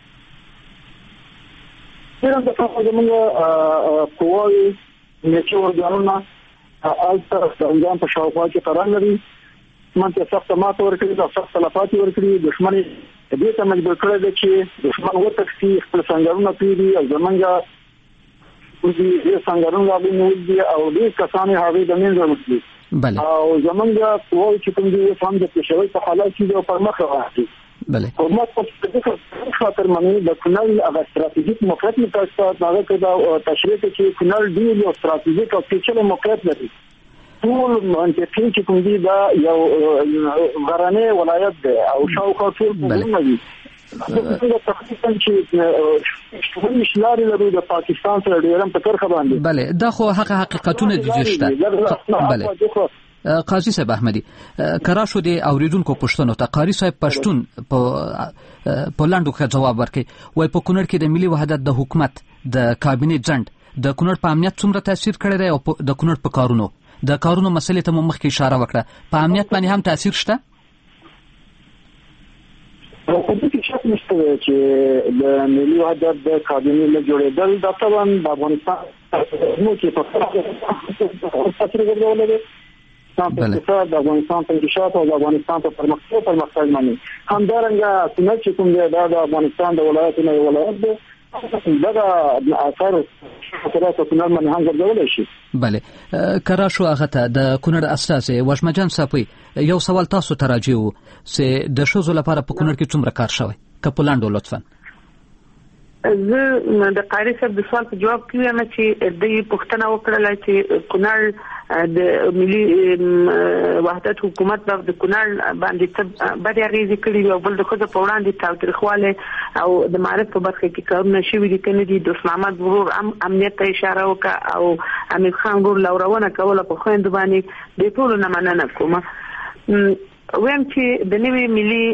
څنګه تاسو زموږ قواوي چې ورګانونه الته دانګام په شاوخوا کې قرار لري. منځ سخت مات ورکړي او سخت تلفات ورکړي. دښمن دې ته مجبور کړی دی چې دښمن وتښتي خپل څنګهونه پیری او زمونږ دې څنګهونه باندې دي او دې کسانې هغه د منځ وروستي بله او زمونږ قواوي چې کوم دي فهم د پېښوي په حالت کې د پرمخ راځي. بله حکومت په دې خاطر باندې د کونړ هغه ستراتیژیک موقعیت متاسفانه هغه کدا تشریح چې کونړ دی یو ستراتیژیک او پیچلې موقعیت لري. ټول منطقي چې کوم دي دا یو غرانه ولایت دی او شاوخوا ټول پوهنه دي. دا تقریبا چې ټول مشلاري لري د پاکستان سره ډیرم په ترخه باندې. بله دا خو حق حقیقتونه دي شته. بله قاضي صاحب احمدي کرا شو دي اوریدونکو پښتنو ته قاری صاحب پښتون په پولاندو ښه جواب ورکړي وای په کونړ کې د ملي وحدت د حکومت د کابینه ځند د کونړ په امنیت څومره تاثیر کړی دی او د کونړ په کارونو د کارونو مسلې ته مخکې اشاره وکړه په امنیت باندې هم تاثیر شته؟ په دې کې شک نشته چې د ملي وحدت د کابینه له جوړېدل د طبعا د افغانستان نو کې په تاثیر ورغلی اقتصاد د افغانستان په انکشاف او د افغانستان په پرمختګ پرمختګ باندې همدارنګه څنګه چې کوم دی د افغانستان د ولایتونو ولایت دی دا اثر خلاص کونړ باندې هم ګرځولای شي. بله کرا شو هغه ته د کونړ استازي وشمجان صاحب یو سوال تاسو ته راځي و چې د شوزو لپاره په کونړ کې څومره کار شوی کپلاندو لطفا. زه د قاری صاحب د سوال په جواب کې وایم چې د پښتنه وکړه چې کونړ د ملي وحدت حکومت د کونړ باندې بډې غیزي کړي او بل د خود په وړاندې تاوتریخواله او د معرفت په برخه کې کارونه شوي دي کنه دي. د محمد ورور امنیت ته اشاره وکړه او امیر خان ورور لورونه کوله په خويند باندې د ټولو نه مننه کوم. ویم چې د نوي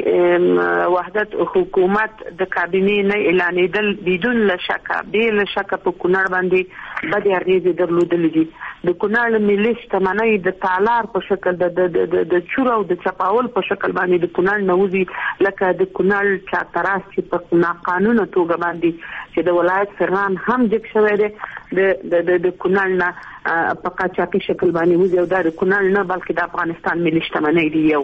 ملي وحدت حکومت د کابینې نه اعلانېدل بدون لشکه به لشکه په کونړ باندې بده اغیزه درلودل دي. د کونړ ملي شتمنۍ د تالار په شکل د د د چور او د چپاول په شکل باندې د کونړ نوځي لکه د کونړ چاتراس چې په ناقانونه توګه باندې چې د ولایت فرمان هم جګ شوی دی د د د کونړ نه په قاچاقي شکل باندې وځي او د کونړ نه بلکې د افغانستان ملي شتمنۍ دی. یو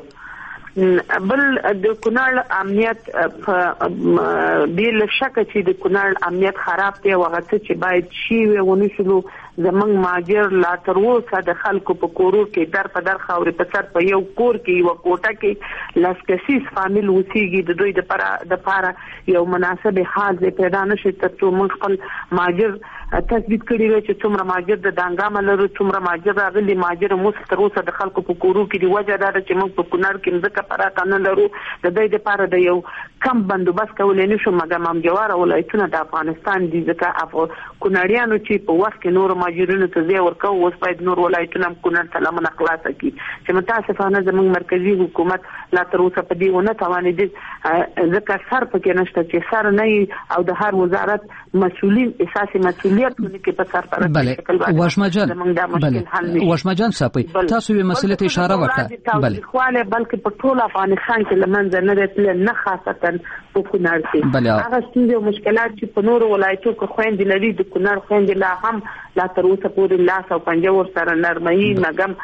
بل د کونړ امنیت په بیل شک چې د کونړ امنیت خراب دی او هغه چې باید شي ونه شلو زمنګ ماجر لا تر اوسه د خلکو په کورو کې در په در خاورې په سر په یو کور کې یو کوټه کې لاس کسیس فامیل وسیږي د دوی د پاره د پاره یو مناسب حال زی پیدا نشي ترڅو موږ خپل ماجر تثبیت کړی وي چې څومره ماجر د دانګام لري څومره ماجر راغلي ماجر مو تر اوسه د خلکو په کورو کې دی وجه دا چې موږ په کونړ کې ځکه پاره کنه لرو د دوی د پاره د یو کم بندوبست کولای نشو مګر هم جوار ولایتونه د افغانستان دي ځکه افغان کونړیانو چې په وخت کې نور ماجرونو ته ځای ورکو اوس باید نور ولایتونه هم کونړ ته لمنه خلاصه کړي چې متاسفانه زموږ مرکزی حکومت لا تر اوسه په دې ونه توانېدي ځکه سر پکې نشته چې سر نه او د هر وزارت مسؤلین اساسي مسؤلیت کې په سر پر شکل باندې وشمجان بله وشمجان صاحب تاسو یې مسلې ته اشاره وکړه. بله خواله بلکې په ټول افغانستان کې لمنځه نه راتل نه خاصتا په کونړ کې هغه ستونزې او مشکلات چې په نور ولایتو کې خويندې لري د کونړ خويندې لا هم لا تر اوسه پورې لاس او پنجه ور سره نرمي مګم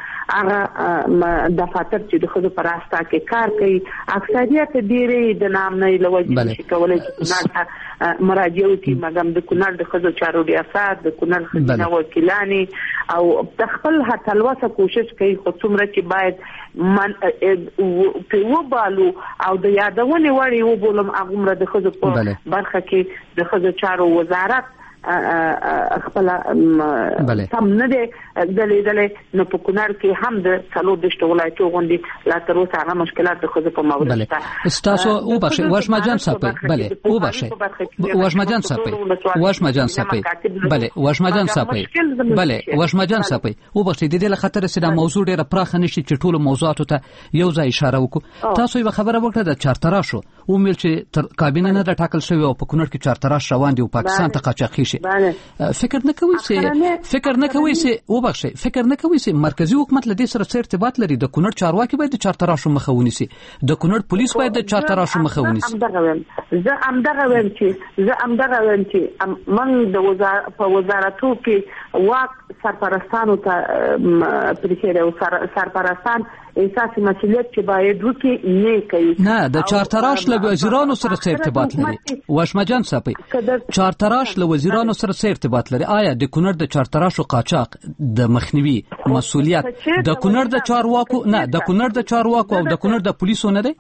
هغه دفاتر چې د خود پر راستا کې کار کوي اکثریت ډیره د نام نه لوجي شي کولای چې مراجعه وکړي مګم د کونړ د خود چارو ریاست د کونړ خزینه وکیلانی او تخپل هټلوسه کوشش کوي خو څومره چې باید من په وبالو او د یادونه وړي وبولم هغه د خود په برخه کې د خود چارو وزارت خپل سم نه دی دلې نو په کونړ کې هم د څلور دشت ولایتو غونډې لا تر اوسه هغه مشکلات د خود په مورد شته. استاسو او بخښه وشمجان صاحب بله او بخښه وشمجان صاحب وشمجان صاحب بله وشمجان صاحب بله وشمجان صاحب او بخښه د دې خطر سره موضوع ډیره پراخه نشي چې ټول موضوعاتو ته یو ځای اشاره وکړو. تاسو یو خبره وکړه د چارتراشو او مل چې تر کابینه نه ټاکل شوی او په کونړ کې چارتراش روان دی او پاکستان ته قاچاقي فکر نه کوي چې فکر نه کوي چې وبخښي فکر نه کوي چې مرکزی حکومت له دې سره څه ارتباط لري. د کونړ چارواکي باید د چارتراشو مخه ونیسي د کونړ پولیس باید د چارتراشو مخه ونیسي. زه امدغه ویم چې زه امدغه ویم چې موږ د وزارت په وزارتو کې واک سرپرستانو ته پریښی او سرپرستان اساسي مسؤلیت چې باید وکړي نه کوي. نه د چارتراش له وزیرانو سره څه ارتباط لري وشمجان صاحب چارتراش له وزیرانو سره څه ارتباط لري؟ آیا د کونړ د چارتراشو قاچاق د مخنیوي مسؤلیت د کونړ د چارواکو نه د کونړ د چارواکو او د کونړ د پولیسو نه دی؟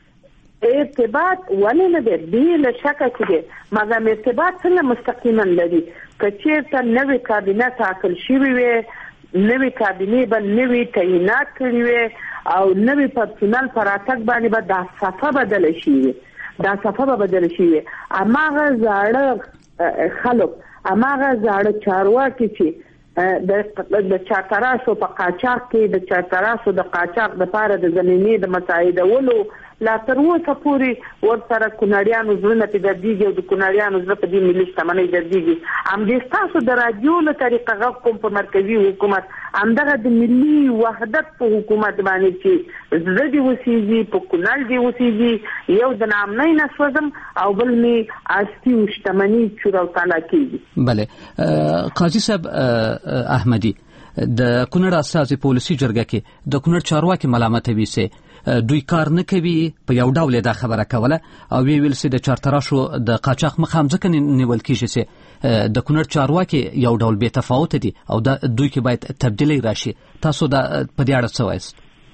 ارتباط ولې نه دی بل شکه کې مګر ارتباط څنګه مستقیما لري کچېرته نوې کابینه تاکل شوی وي نوې کابینه به نوې تعینات کړي وي او نوې پرسونل پراتک باندې به د صفه بدل شي دا صفه به بدل شي اماغه زاړه خلک اماغه زاړه چارواکي چې د چارتراشو په قاچاق کې د چارتراشو د قاچاق د پاره د زمینې د مساعدولو لا تر اوسه پورې ورسره کونړیانو زړه په درديږي او د کونړیانو زړه په دې ملي شتمنۍ درديږي ام دې تاسو د رادیو له طریقه غو کوم په مرکزی حکومت همدغه د ملي وحدت په حکومت باندې چې زړه دی وسیږي په کونړ دی وسیږي یو د نام نه نسوزم او بل می استی شتمنۍ چور او تعالی کیږي. بله قاضي صاحب احمدي د کونړ اساسي پالیسي جرګه کې د کونړ چارواکي ملامت وي سي دوی کار نه کوي په یو ډول دا خبره کوله او وی ویل سي د چارتراشو د قاچاق مخ هم ځکه نیول کیږي چې د کونړ چارواکي یو ډول بې تفاوت دي او دا دوی کې باید تبدیلی راشي. تاسو دا په دې اړه څه وایست؟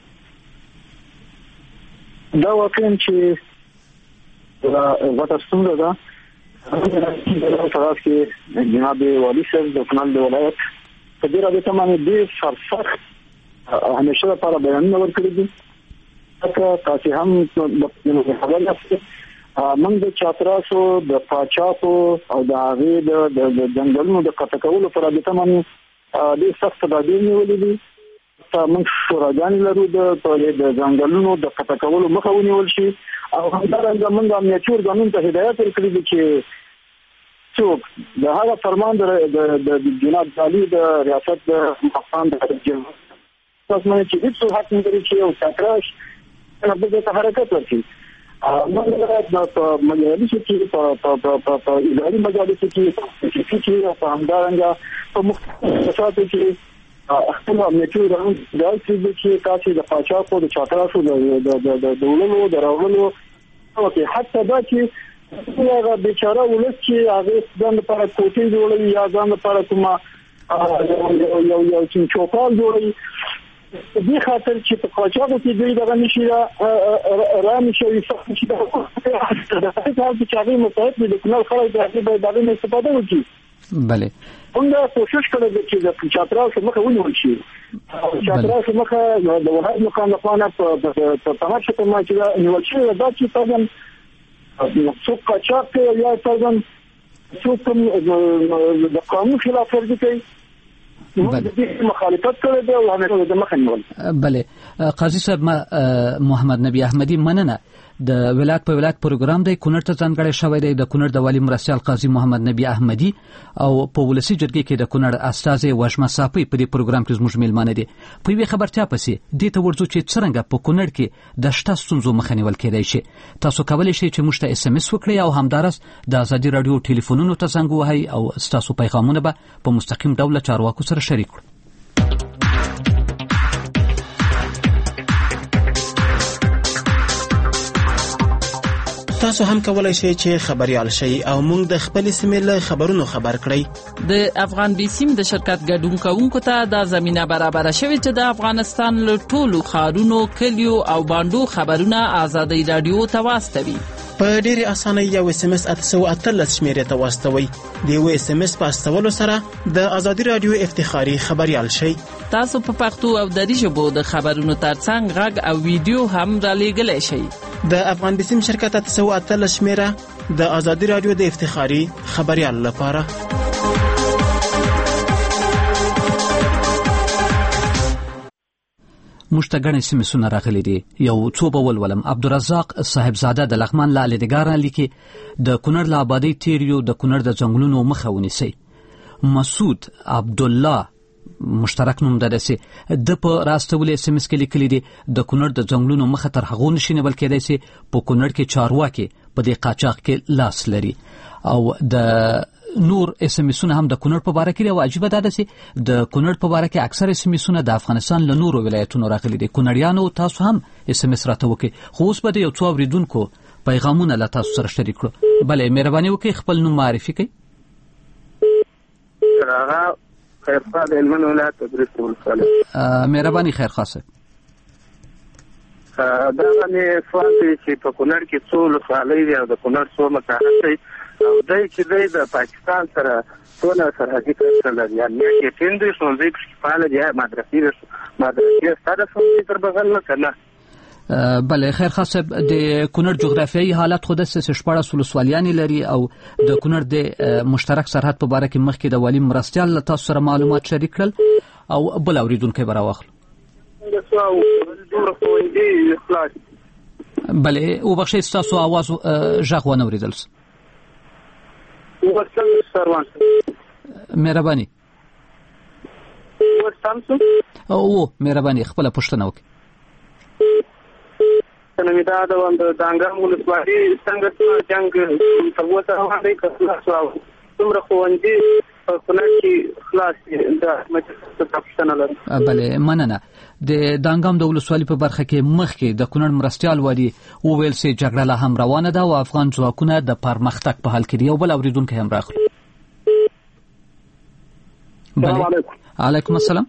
دا واقعا چې غټه ستونزه ده په طرف کې جناب والي صاحب د کونړ د ولایت په دې راځي تمامه دې فرصت همیشه لپاره بیانونه ورکړي دي. تاسو هم د خبرې اخلئ موږ د چاتراسو د پاچاکو او د هغې د ځنګلونو د قطع کولو پر اړه تمامه ډېر سخت تدابیر نیولي دي. موږ شوراګانې لرو د ځنګلونو د قطع کولو مخه ونیول شي او همدارنګه موږ امنیتي ارګانونو ته هدایت ورکړي دي چې څوک د هغه فرمان د جناب والي د ریاست د مقام د جمهور تاسو مې چې هیڅ حق نه لري چې یو چاتراش نه به ته حرکت وکړي. موږ په مجالسو کې په اداري مجالسو کې چې په همدارنګه په مختلفو کې خپل امنیتي ارګانونه دا چې تاسو د پاچاکو د چاتراشو د دولونو د راوړلو او حتی دا چې هغه بیچاره ولس چې هغه ځان لپاره کوټې جوړوي یا ځان لپاره کومه یو یو چې چوکال جوړوي دې خاطر چې په قاچاقو کې دوی دغه نشي را نشي چې دا چې هغه متحد د کونړ خلک د هغې باید دغه استفاده وکړي. بله موږ کوشش کړی دی چې د چاتراسو مخه ونیول شي. چاتراسو مخه د ولایت مقام لخوا نه په هر شکل باندې چې نیول شوې دا چې تاسو څوک قاچاق کوي یا تاسو څوک د قانون خلاف ورزي کوي مخالفت کړی دی او هغه د مخه نیول. بله قاضي صاحب محمد نبی احمدي مننه. د ولایت په ولایت پروګرام دی کونړ ته ځانګړی شوی دی د کونړ د والی مرستیال قاضي محمد نبی احمدي او په ولسی جرګې کې د کونړ استاذ وشمه صافي په دې پروګرام کې زموږ میلمانه دي. په یوه خبرتیا پسې دې ته ورځو چې څنګه په کونړ کې د شته ستونزو مخه نیول کېدای شي. تاسو کولی شئ چې موږ ته اس ام اس وکړئ او همدارس د ازادي رادیو ټلیفونونو ته زنګ ووهئ او ستاسو پیغامونه به په مستقیم ډول چارواکو سره شریک کړو. تاسو هم کولای شئ چې خبريال شئ او موږ د خپل سیمې له خبرونو خبر کړئ. د افغان بیسیم د شرکت ګډون کوونکو ته د زمينه برابر شوی چې د افغانستان له ټولو خارونو کلیو او باندو خبرونه آزادي رادیو ته واستوي. په ډېر اسانه یو اس ام اس اته اتلس شمیرې ته واستوي. د یو اس ام اس په استولو سره د ازادي رادیو افتخاري خبريال شئ. تاسو په پښتو او دری ژبه د خبرونو ترڅنګ غږ او ویډیو هم را لېږلی شئ. د افغان بیسیم شرکت اته اتلس شمیره د ازادي رادیو د افتخاري خبريال لپاره. مشتګنې سیمسونه راغلي دي. یو څو بول ولم عبدالرزاق صاحبزاده د لغمان لاله دګار لیکي د کونړ لا آبادی تیریو د کونړ د ځنګلونو مخه ونیسي. مسعود عبد الله مشترک نوم درسي د په راستولې سیمس کې لیکلي دي د کونړ د ځنګلونو مخه تر هغه نشي نیول کېدای شي په کونړ کې چارواکي په دې قاچاق کې لاس لري او د نور اس ام اسونه هم د کونړ په باره کې او عجیب ده چې د کونړ په باره کې اکثر اس ام اسونه د افغانستان له نورو ولایتونو راغلي دي. کونړیانو تاسو هم اس ام اس راته وکي خو اوس به یو څو اوریدونکو پیغامونه لا تاسو سره شریک کړو. بله مهرباني وکړئ خپل نوم معرفي کړئ. خیرخواه د هلمند ولایت تدریس ولسوالۍ. مهرباني خیرخواه صاحب دا باندې سوال دی چې په کونړ کې څو ولسوالۍ دي او د کونړ څو متحد دی او دی چې دی د پاکستان سره څونه سرحدي کرښه لري یعنې کې ټینډې ښوونځي پکې فعاله دي مدرسې مدرسې ستا د ښوونځي تر بغل نه که نه؟ بله خیرخواه صاحب د کونړ جغرافیایي حالت خو داسې شپاړس ولسوالیانې لري او د کونړ د مشترک سرحد په باره کې مخکې د والي مرستیال له تاسو سره معلومات شریک کړل او بل اوریدونکی به راواخلو. بله وبخښئ ستاسو اواز غږ ونه اورېدل. مهرباني او مهرباني خپله پوښتنه وکړئ. نمیدا د دانګام ولسوالۍ څنګه جنگ تر اوسه روان دی که خلاص دومره ښوونځي په کونړ کې خلاص دي د مجلس پښتنه لري. بله مننه. د دانګام د ولسوالۍ په برخه کې مخکې د کونړ مرستیال والي وویل چې جګړه لا هم روانه ده او افغان ځواکونه د پرمختګ په حال کې دي. یو بل اوریدونکی هم راغلی. بله علیکم السلام.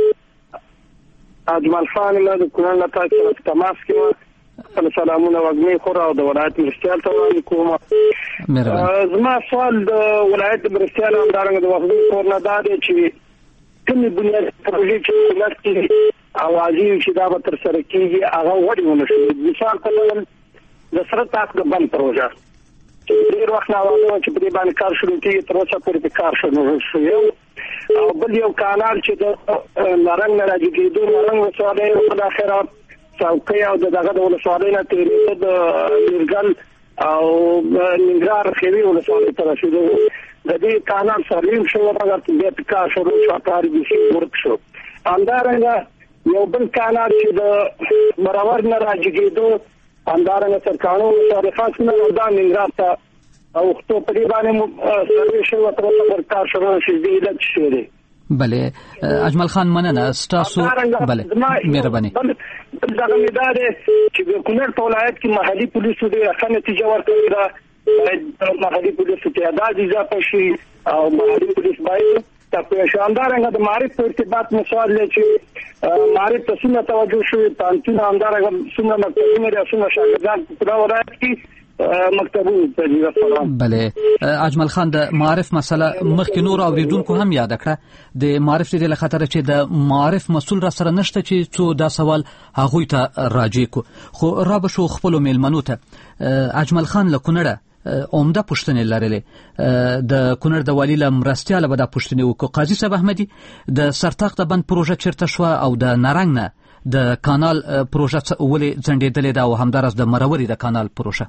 اجمل خان له کونړ نه تاسو ته تماس کوم. سلامونه وګمې خورا او د ولایت مرستیال ته وایي کوم. زما سوال د ولایت مرستیال هم دارنګ د وخت کورنه دا دی چې کومې بنیادي پروژې چې لکه اوازي چې دا به تر سره کېږي هغه وړي ونه شي. مثال په ډول د سره تاک د بند پروژه ډېر وخت نه وایي چې په دې باندې کار شروع کېږي تر اوسه پورې کار شروع شوی او بل یو کانال چې د نارنګ نه راځي کېدو نارنګ وسوالۍ په اخره څوکۍ او دغه د ولسوالۍ نه تېرېده د میرګل او ننګرهار خیري ولسوالۍ ته رسېدو. د دې کانال سرلیم شو مګر بیا کار شروع شو کار یې ورک شو. همدارنګه یو بل کانال چې د مرور نه راځي همدارنګه سرکانو ولسوالۍ خاص نه دا ننګرهار ته او خو په دې باندې سروي شو تر اوسه کار شروع شي دی لږ شي دی. بله اجمل خان مننه ستاسو. بله مهرباني. دا غمیدار چې د کونړ په ولایت کې محلي پولیسو د ښه نتیجه ورکړې ده. محلي پولیسو تعداد اضافه شي او محلي پولیس باید تاسو شاندارنګه د معرفت په ارتباط مسوال لري چې معرفت ته څنګه توجه شوی پانتون همدارنګه څنګه مکتبونه لري څنګه شاګردان په ولایت کې مکتبونه تجربه. بله اجمل خان د معرف مسله مخکې نور اوریدونکو هم یاد کړه. د معرف د لخطر چې د معرف مسول را سره نشته چې څو دا سوال هغه ته راځي کو خو را به شو خپل میلمنو ته. اجمل خان له کونړه عمده پښتنې لرلې د کونړ د والی له مرستیاله به دا پښتنې وکړو. قاضي صاحب احمدي د سرتاق د بند پروژه چیرته شو او د نارنګ نه د کانال پروژه ولې ځنډېدلې ده او همدارس د مروري د کانال پروژه؟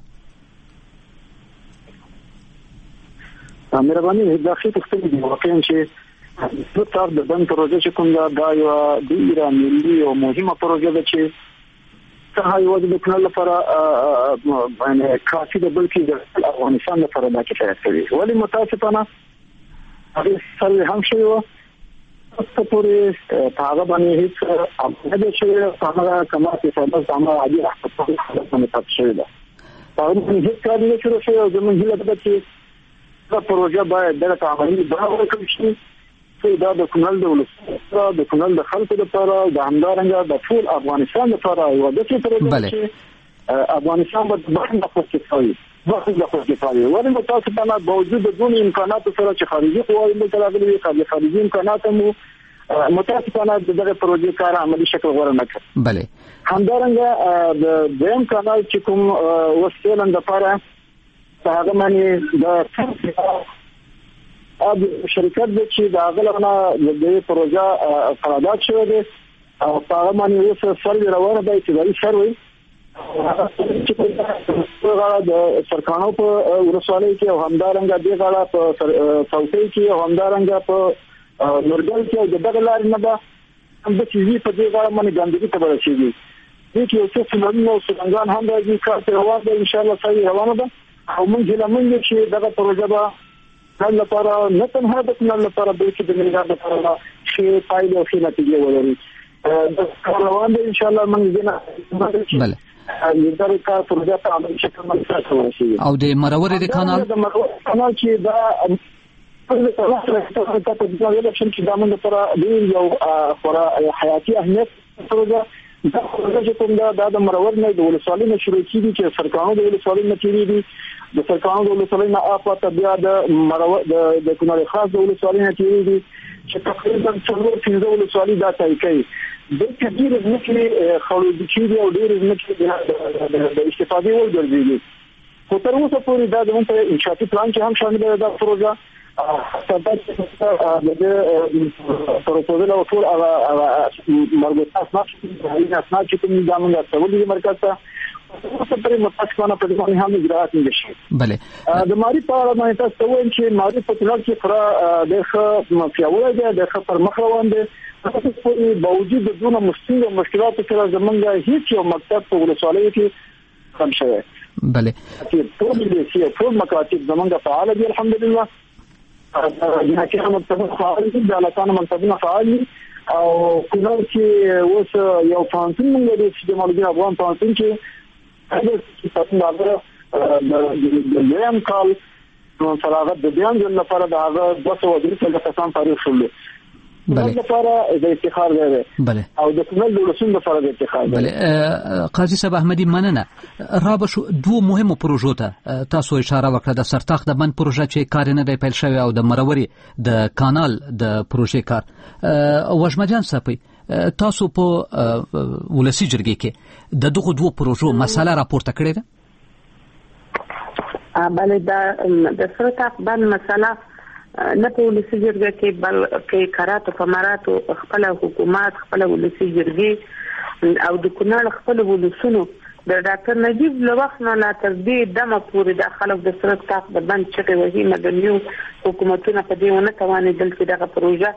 مهرباني داخلي پښتنې دي واقعا چې سرتاق د بند پروژه چې کوم دا دا یو ډیره ملي او مهمه پروژه ده چې څنګه یو د کانال لپاره باندې کافي د بلکې د افغانستان لپاره دا کفایت کوي. ولی متاسفانه هغه سره هم شوی و څه پورې هغه باندې هیڅ امید شوی هغه کما چې سبا زموږ عادي راځي باندې پات شوی ده. هغه هیڅ کار نه شروع شوی او زموږ هیله ده چې دا پروژه باید د تعاملي بڼه ورکړل شي چې دا د کونړ د ولسمشر د کونړ د خلکو لپاره د همدارنګه د ټول افغانستان لپاره یو د څه پروژه چې افغانستان به باندې خپل کوي باندې خپل کوي. ولې متاسفانه باوجود د دون امکاناتو سره چې خارجي قواوی متراغلي وي خارجي امکانات مو متاسفانه دغه پروژې کار عملی شکل غوړ نه کړ. بله همدارنګه د دیم کانال چې کوم وسیلن لپاره هغه باندې د اب شرکت د چې د غلغنا د پروژه قرارداد شوی دی او هغه باندې اوس سروي روانه دی چې د سروي چې د سرکانو په ورسوالۍ کې او همدارنګه د غاړه په څوکۍ کې او همدارنګه په نورګل کې د دغه لارې نه ده هم د چې په دې غاړه باندې ګاندګي ته ورسېږي. دې کې اوس څنګه نو څنګه هم راځي کار ته روان دی ان شاء الله صحیح روانه ده او موږ لمنځ چې دغه پروژه به نن لپاره نه تنها د نن لپاره بلکې د ملګر لپاره شي پایله او شي نتیجه ولري. د روان دی ان شاء الله موږ نه بله یوه کار پروژه ته عمل شکل منځ شي او د مرور د کانال د مرور کانال چې دا په تاسو سره ته په دغه الیکشن کې د موږ لپاره یو خورا حیاتي اهمیت پروژه دا پروژه کوم دا د مرور نه د ولسوالۍ نه شروع کیږي چې سرکانو د ولسوالۍ نه کیږي د سرکانو د ولسوالۍ نه اخواته بیا د مرور د کونړ خاص د ولسوالۍ نه کیږي چې تقریبا څلور پنځه ولسوالۍ دا ځای کوي. د کډیر ځمکې خړوب کیږي او ډیر ځمکې د استفادې وړ ګرځي. خو تر اوسه پورې دا د موږ انشاءاتي پلان کې هم شامل دی دا پروژه ستاسو د پروپوزل او ټول مربوطه اسناد اسناد چې کوم د موږ تولید مرکز ته اوس پرې متاسفانه په دې باندې هم اجرات نشي. بله د ماري په اړه باندې تاسو وایم چې ماري په ټول کې فرا د پیاوړی دی د خبر مخ روان دی په باوجود د دونه مشکل مشکلات سره زمونږ هیڅ یو مکتب په ولسوالۍ کې کم شوی. بله چې ټول دې چې ټول مکاتب زمونږ فعال دي الحمدلله جناکانو مکتبونه فعال دي، د هلکانو مکتبونه فعال دي او کونړ کې اوس یو پوهنتون موږ لرو چې جمال الدین افغان پوهنتون کې هغه د دویم کال فراغت د بیان ځل لپاره د هغه دوه سوه درې څلوېښت کسان فارغ شول. بله لپاره د افتخار دی. بله او د کونړ د ولسونو لپاره د افتخار دی. بله قاضي صاحب احمدي مننه. رابه شو دوه مهمو پروژو ته تاسو اشاره وکړه، د سرتاخ د بند پروژه چې کار نه دی پیل شوی او د مروري د کانال د پروژې کار. وژمجان صاحب تاسو په ولسی جرګې کې د دغه دوه پروژو مسله راپورته کړې ده؟ بله د د سرتاخ بند مسله نه په ولسی جرګه کې بلکې کراتو په مراتو خپل حکومت خپل ولسی جرګې او د کونړ خپل ولسونو د ډاکټر نجیب له وخت نه لا تر دې دمه پورې د خلک د سرتاخ د بند چغې وهي، مدني حکومتونه په دې ونه توانېدل چې دغه پروژه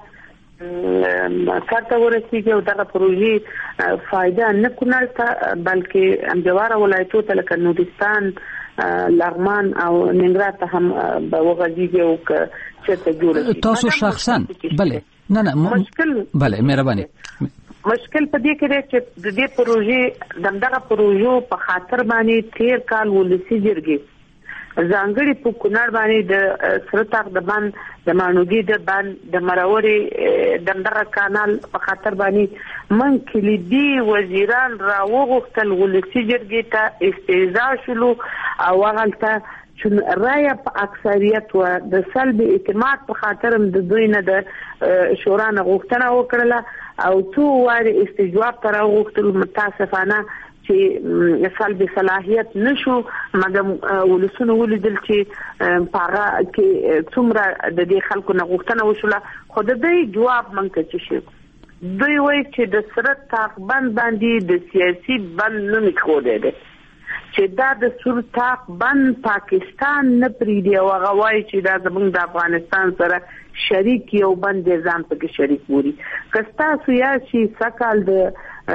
کارته ورسیږي او دغه پروژې فایده نه کونړ ته بلکې امجواره ولایتو ته لکه نورستان، لغمان او ننګرهار ته هم به وغځېږي او که چېرته جوړه شي. تاسو شخصا بله نه نه مشکل بله مهرباني مشکل په دې کې دی چې د دې پروژې د دغه پروژو په خاطر باندې تیر کال ولسی جرګې ځانګړي په کونړ باندې د سرتاخ د بند د مانوګي د بند د مروري د دغه کانال په خاطر باندې من کلیدي وزیران راوغختل ولسی جرګې ته استهزاء شلو او هغه چې رایه په اکثریت و د سلب اعتماد په خاطر د دوی نه د شورا نه غوښتنه وکړه او تو واري استجواب تر غوښتل متاسفانه چې سلب صلاحیت نشو، مګم ولسونو ولیدل چې پاغه کې څومره د دې خلکو نه غوښتنه وشوله، خو د دې جواب منکه چې شي دوی وایي چې د سرتاخ بند باندې د سیاسي بند نه میخوده ده چې دا د سرتاخ بند پاکستان نه پریدي او هغه وایي چې دا زموږ د افغانستان سره شریک یو بند ځان پکې شریک ووري. کستا سیاسي سکال د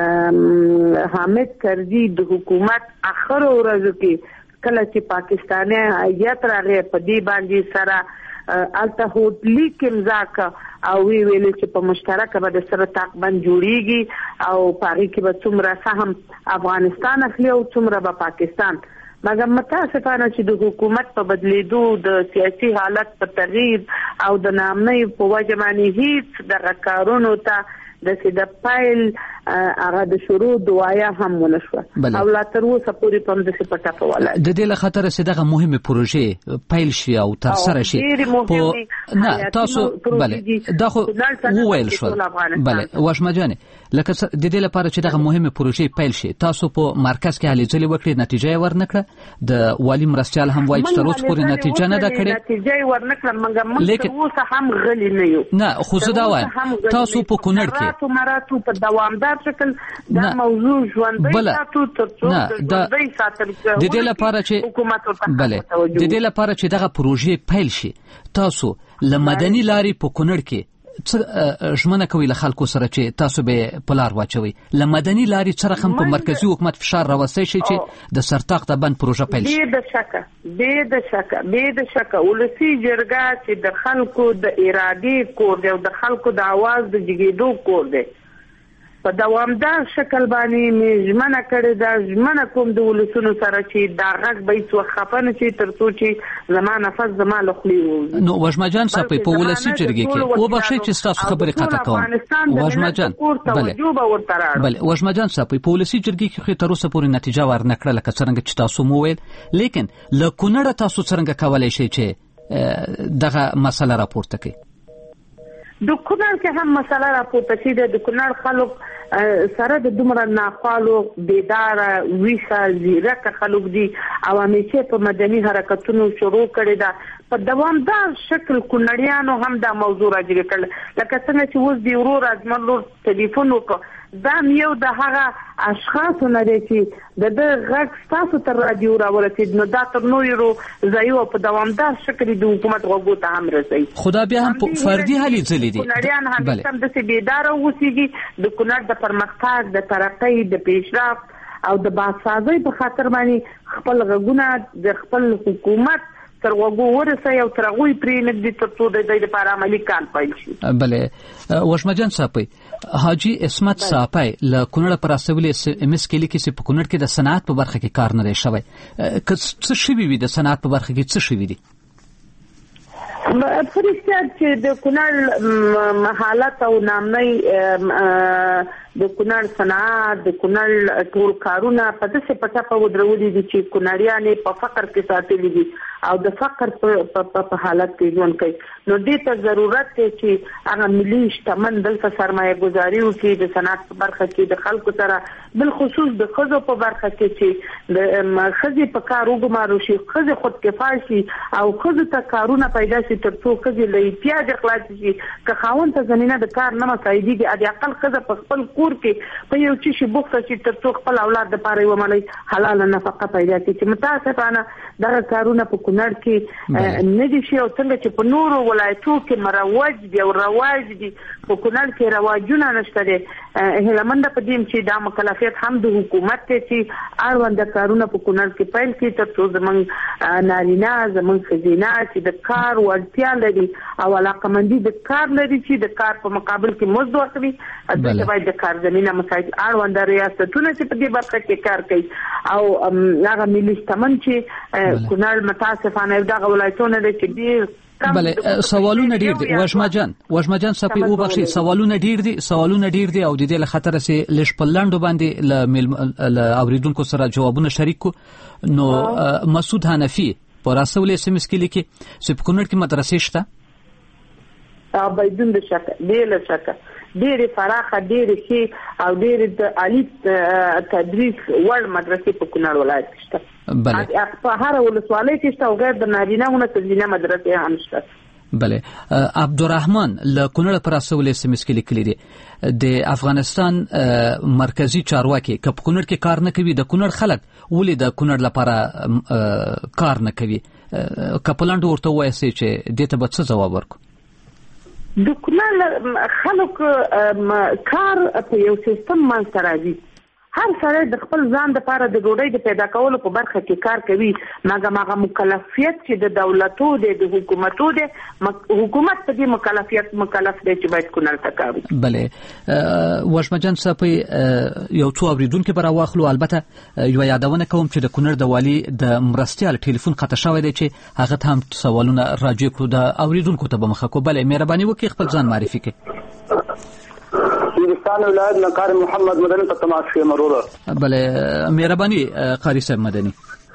حامد کرزي د حکومت اخر ورځو کې کله چې پاکستاني هیات راغی په دې باندې سره الته هوټلی کې امضا او وی ویل چې په مشترکه به د سرتاخ بند جوړیږي او پاري کې به څومره سهم افغانستان اخلي او څومره به پاکستان، مګر متاسفانه چې د حکومت په بدلیدو د سیاسي حالت په تغییر او د نامنۍ په وجه باندې هیڅ د کارونو ته د سیده پایل هغه د شروع دوايا هم ونشوه او لا تر اوسه پورې په دې پټه په ولا د دې له خاطر چې دغه مهمه پروژه پیل شي او تر سره شي په نه تاسو بله دا خو وویل شو بله واشمجانه لکه د دې لپاره چې دغه مهمه پروژه پیل شي تاسو په مرکز کې هلې ځلې وکړي نتیجه ورنکړه د والی مرستيال هم وایي چې تر اوسه پورې نتیجه نه ده کړې نتیجه ورنکړه مګر موږ تر اوسه هم غلي نه یو نه خو زه دا وایم تاسو په کونړ کې مراتو مراتو په دوامدار شکل دا موضوع ژوندۍ ساتو تر څو ژوندۍ ساتل د دې لپاره چې حکومت بله د دې لپاره چې دغه پروژې پیل شي تاسو له مدني لارې په کونړ کې ژمنه کوي له خلکو سره چې تاسو به پلار واچوي له مدني لارې سره هم په مرکزی حکومت فشار راوستي شي چې د سرتاخ د بند پروژه پیل شي. به د شکه به د شکه به د شکه ولسی جرګه چې د خلکو د ارادې کور دی او د خلکو د आवाज د جګیدو کور دی په دوامدار شکل باندې مېجمنه کړي دا ژمنه کوم د ولسونو سره چې دا غږ به څو خفن شي تر څو چې زمانه فز زماله خلی وو نو وژمجان صاحب په ولسی جرګه کې او بخښي چې تاسو خبرې قطع کوم وژمجان بله بله وژمجان صاحب په ولسی جرګه کې تر اوسه پورې نتیجه ورنکړه لکه څنګه چې تاسو مو ویل لیکن له کونړ تاسو څنګه کولای شئ چې دغه مسله راپورته کړئ؟ د کونړ کې هم مسله راپورته شي د کونړ خلک سره د دومره ناخوالو بیدار ویسا زیرک خلک دي او همیشه په مدني حرکتونو شروع کړي دا په دوامدار شکل کونړیانو هم دا موضوع راځي کړل لکه څنګه چې اوس دی ورور اجمل نور ټلیفون وکړ دا یو د هغه اشخاص نه دي چې د غږ تاسو تر رادیو راورسید نو دا تر نو یو ځایو په دوامدار شکل د حکومت غوږو ته هم رسي خدا بیا هم فردي هلي ځلې دي کونړیان هم هم د بیدار اوسېږي د کونړ د پرمختګ د ترقۍ د پیشرفت او د باسازۍ په خاطر باندې خپل غږونه د خپل حکومت تر وګو ورسې او تر غوي پرې نه دي ترڅو د دې لپاره عملی کار پیل شي. بله وشمجان صاحب حاجی اسمت صاحب له کونړ پر اسولې ام اس کې لیکي چې په کونړ کې د صنعت په برخه کې کار نه دی شوی. که څه شوي وي د صنعت په برخه کې څه شوي دي؟ فرشته چې د کونړ حالت او نامنۍ د کونړ صنعت د کونړ ټول کارونه په داسې پټه په ودرولې دي چې کونړیان په فقر کې ساتلي دي او د فقر په حالت کې ژوند کوي. نو دې ته ضرورت دی چې هغه ملي شتمن دلته سرمایه گذاري وکړي د صنعت په برخه کې د خلکو سره بالخصوص د ښځو په برخه کې چې د ښځې په کار وګمارو شي، ښځې خود کفایه شي او ښځو ته کارونه پیدا شي ترڅو ښځې له احتیاج خلاص شي. که خاوند ته زمينه د کار نه مساعدېږي د اقل ښځه په خپل کور کې په یو چی شي بوخته شي ترڅو خپل اولاد لپاره یو مالي حلال نفقه پیدا کړي. چې متاسفانه دغه کارونه په کونړ کې نه دي شي او څنګه چې په نورو ولایتو کې مروج دي او رواج دي په کونړ کې رواجونه نشته دي. هلمند په دې چې دا مکلفیت هم د حکومت ته چې اړوند کارونه په کونړ کې پیل کړي ترڅو زمونږ نارینه زمونږ ښځینه چې د کار وړتیا لري او علاقمندي د کار لري چې د کار په مقابل کې مزد ورکوي د باید د کار زمينه مساعد اړوند ریاستونه چې په دې برخه کې کار کوي او هغه ملي شتمن چې کونړ متاسفانه دغه ولایتونه دي چې ډیر بله سوالونه ډیر دي. وشمجان وشمجان صاحب او بخشي سوالونه ډیر دي سوالونه ډیر دي او د دې له خطر سي لښ په لاندو باندې ل اوریدونکو سره جوابونه شریک کو. نو مسعود حنفي پر اسول اس ام اس کې لیکي چې په کونړ کې مدرسې شته. ا بدون د شک ډیر شک ډیر فراخه ډیر شي او ډیر د عالی تدریس ول مدرسې په کونړ ولایت کې شته. بله په هر ولسوالۍ کې شته او غیر د نارینه‌ونو تدریسي مدرسې هم شته. بله عبدالرحمن له کونړ پر اسول اس ام اس کې لیکلي دي د افغانستان مرکزی چارواکي کپ کونړ کې کار نه کوي د کونړ خلک ولې د کونړ لپاره کار نه کوي. کپلاند ورته وایي چې دې ته به څه جواب ورکړو؟ د کونړ خلک کار په یو سیستم باندې راځي. هر سره د خپل ځان لپاره د ډوډۍ د پیدا کولو په برخه کې کار کوي. مګر هغه مکلفیت چې د دولتو د حکومتو د حکومت په دې مکلفیت مکلف دی چې باید کونړ ته کار وکړي. بله وشمجان صاحب یو څو اوریدونکو پر واخلو. البته یو یادونه کوم چې د کونړ د والی د مرستيال ټلیفون خطا شوی دی چې هغه ته هم سوالونه راجع کړو د اوریدونکو ته به مخه کو. بله مهرباني وکړئ خپل ځان معرفي کړئ. هندوستان ولایت نه قاری محمد مدني په تماس کې مروره. بله مهرباني قاری صاحب مدني.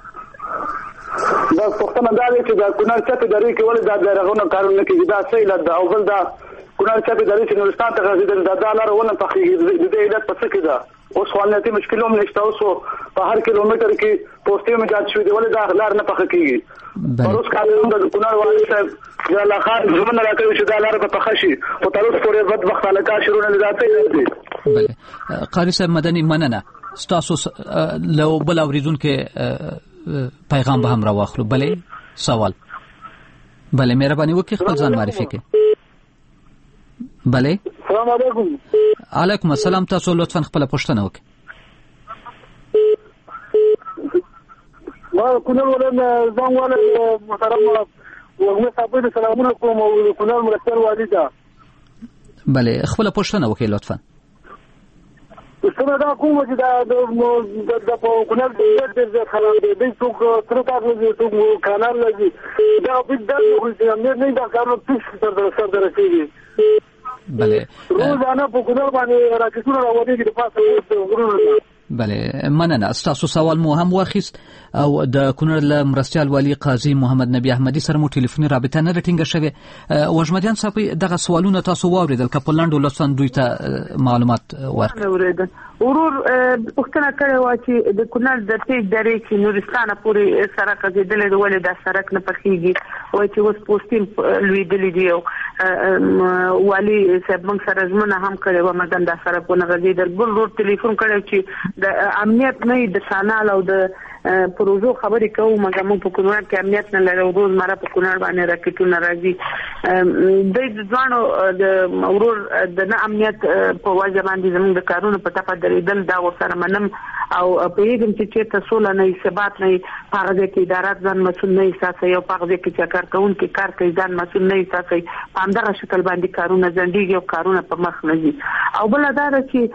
دا څنګه دا چې دا کونړ چته درې کې ولې دا درغونه کارونه کوي دا سیل دا او بل دا کونړ چته درې چې هندوستان ته راځي دا د لارونه په خېږي د دې علت پڅ کې دا اوس خپلنتي مشکلوم نشته. اوس په هر کیلومتر کې پوسټي مجاز شوی دی ولې دا لار نه پخ کېږي. پروس کالم د کونړ والي صاحب جلال خان زمونه راکوي چې دا لار په پخشي او تر اوسه پورې بد وخت علاقه شروع نه راځي. بله قاری صاحب مدني مننه ستاسو لو بل اوریدونکو پیغام به هم راواخلو. بله سوال. بله مهرباني وکړئ خپل ځان معرفي کړئ. بله السلام علیکم. علیکم السلام. تاسو لطفا خپل پوښتنه وکړئ. ما کونړ ولن ځان ول محترم وګمه صاحب ته سلامونه کوم او کونړ مرستيال والي دا. بله خپل پوښتنه وکړئ لطفا. څنګه دا کوم چې دا د د کونړ د د خلک د څوک تر تاسو د څوک کانال لګي دا په دغه ولې نه نه دا کارو څه سره سره درسيږي. بله روزانه په کونړ باندې راکښونه راوړي د پاسه غرونه. بله مننه ستاسو سوال مو هم واخیست او د کونړ له مرستيال والی قاضي محمد نبی احمدي سره مو ټلیفوني رابطه نه ټینګه شوه. وژمديان صاحب دغه سوالونه تاسو واوریدل کپلاند لوسان دوی ته معلومات ورکړل. ورور پښتنه کړي وا چې د کونړ د تیج درې کې نورستان پورې سره کېدل د ولې د سرک نه پخېږي او چې اوس پوسټین لویدلې دی او والی صاحب موږ سره زمونه هم کړي و مګن د سره په نغدي د بل ورور ټلیفون کړي چې د امنیت نه د شانال او د پروژو خبرې کوو مګر موږ په کونړ کې امنیت نه لرو. روز مره په کونړ باندې راکټونه راځي. د ځوانو د ورور د نه امنیت په وجه باندې زموږ د کارونو په تپه درېدل دا ورسره منم او په یګم چې چیرته سوله نه ثبات نه هغه کې ادارات ځان مسؤل نه احساسوي او هغه کې چې کار کوونکي کار کوي ځان مسؤل نه احساسوي په همدغه شکل باندې کارونه ځنډيږي او کارونه په مخ نه ځي. او بل دا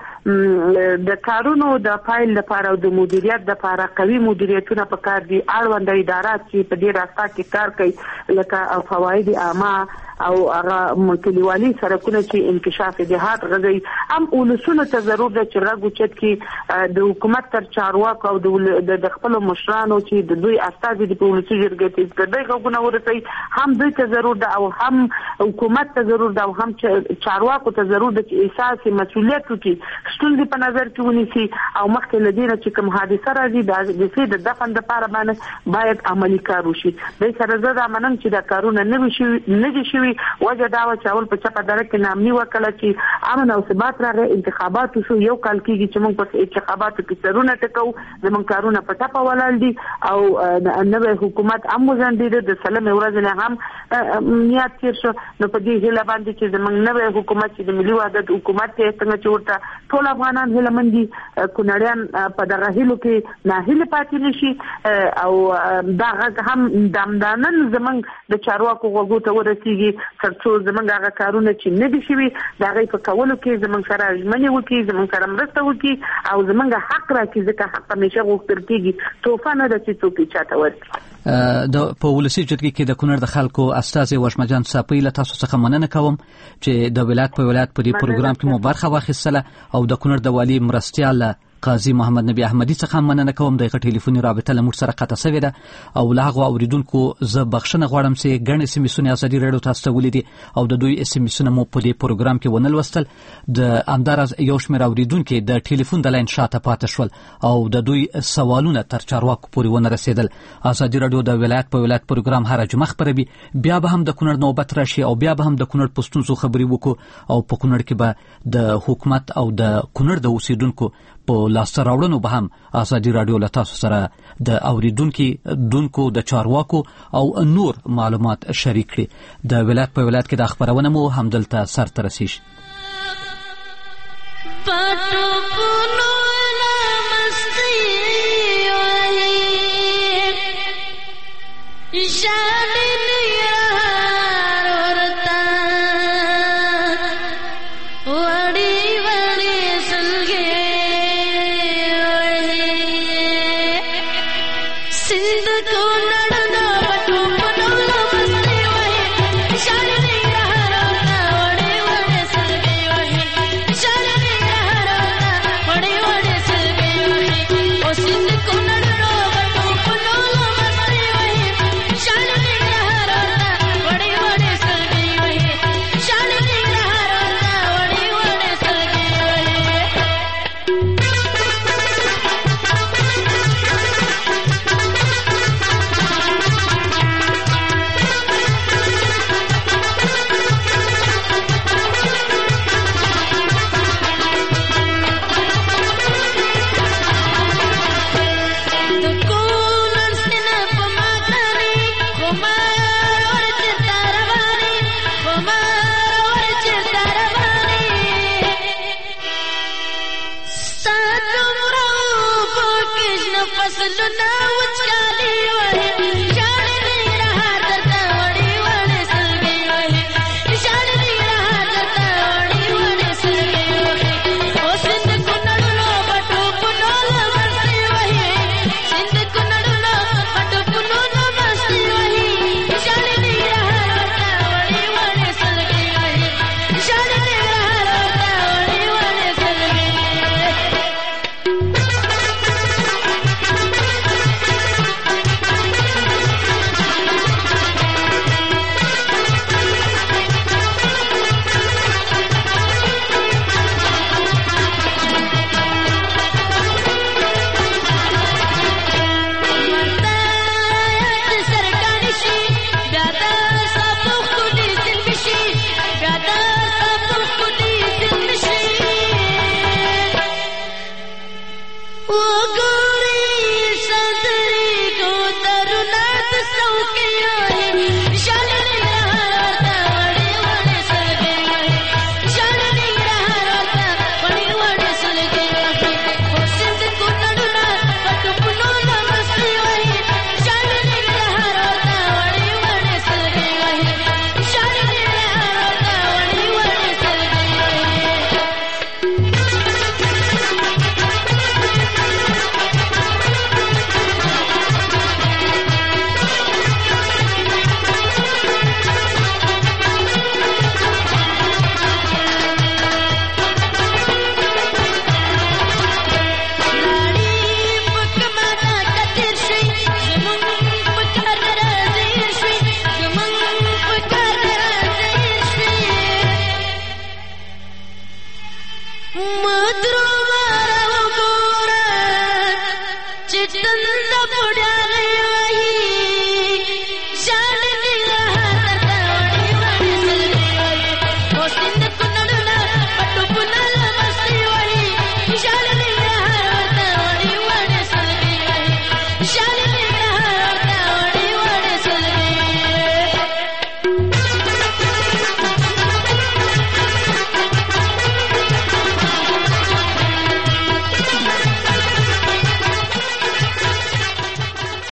چې د کارونو د فایل لپاره او د مدیریت لپاره قوي مدیریتونه په کار دي. اړوند ادارات چې په دې راستا کې کار کوي لکه فواید عامه او هغه کلیوالي سرکونه چې انکشاف جهاد غزي هم ولسونو ته ضرورت ده چې راغو چت کې د حکومت تر چارواکو او د خپل مشرانو چې د دوی استازي د پولیسي جرګې ته د دغه غوونه ورسي هم دوی ته ضرورت ده او هم حکومت ته ضرورت ده او هم چارواکو ته ضرورت ده چې احساس مسؤلیت وکړي ستونزې په نظر کې ونیسي او مخکې لدینه چې کوم حادثه راځي د دې د دفن لپاره باندې باید عملی کار وشي. د سره زده منم چې دا کارونه نه وشي نه دي شوي وجه دا و چې اول په چپه دره کې نامني وکړه چې امن او ثبات راغی انتخابات شو یو کال کېږي چې موږ په انتخاباتو کې سرونه ټکو زموږ کارونه په ټپه ولاړ دي او نوې حکومت هم وزندیده د سلام ورځ نه هم نیت تیر شو نو په دې هله باندې چې زموږ نوې حکومت چې د ملي وحدت حکومت ته څنګه چورته ټول افغانان هله مندي کونړیان په دغه هلو کې ناهیله پاتې نشي او دا هم دمدانن زموږ د چارواکو غوږو ته ورسیږي ترڅو زمونږ هغه کارونه چې نه دي شوي د هغې په کولو کې زمونږ سره ژمنې وکړي زمونږ سره مرسته وکړي او زمونږ حق راکړي ځکه حق همیشه غوښتل کېږي توفه نه ده چې څوک یې چاته ورکړي. د په ولسي جرګې کې د کونړ د خلکو استازي وشمجان صافي له تاسو څخه مننه کوم چې د ولایت په ولایت په دې پروګرام کې مو برخه واخیستله او د کونړ د والي مرستیال قاضي محمد نبی احمدي څخه مننه کوم. دغه ټلیفوني رابطه له موږ سره قطع شوې ده او له هغو اوریدونکو زه بخښنه غواړم چې ګڼ اس ام اسونه ازادي راډیو تاسو ته ولیدي او د دوی اس ام اسونه مو په دې پروګرام کې ونه لوستل. د همداراز یو شمېر اوریدونکو د ټلیفون د لاین شاته پاتې شول او د دوی سوالونه تر چارواکو پورې ونه رسیدل. ازادي راډیو د ولایت په ولایت پروګرام هر جمعه خبروي بیا به هم د کونړ نوبت راشي او بیا به هم د کونړ پښتونزو خبري وکړو او په کونړ کې به د حکومت او د کونړ د اوسیدونکو په لاسته راوړنو به هم ازادي راډیو له تاسو سره د اوریدونکو دونکو د چارواکو او نور معلومات شریک کړي. د ولایت په ولایت کې د خبرونه مو همدلته سر ته رسیږي. Shut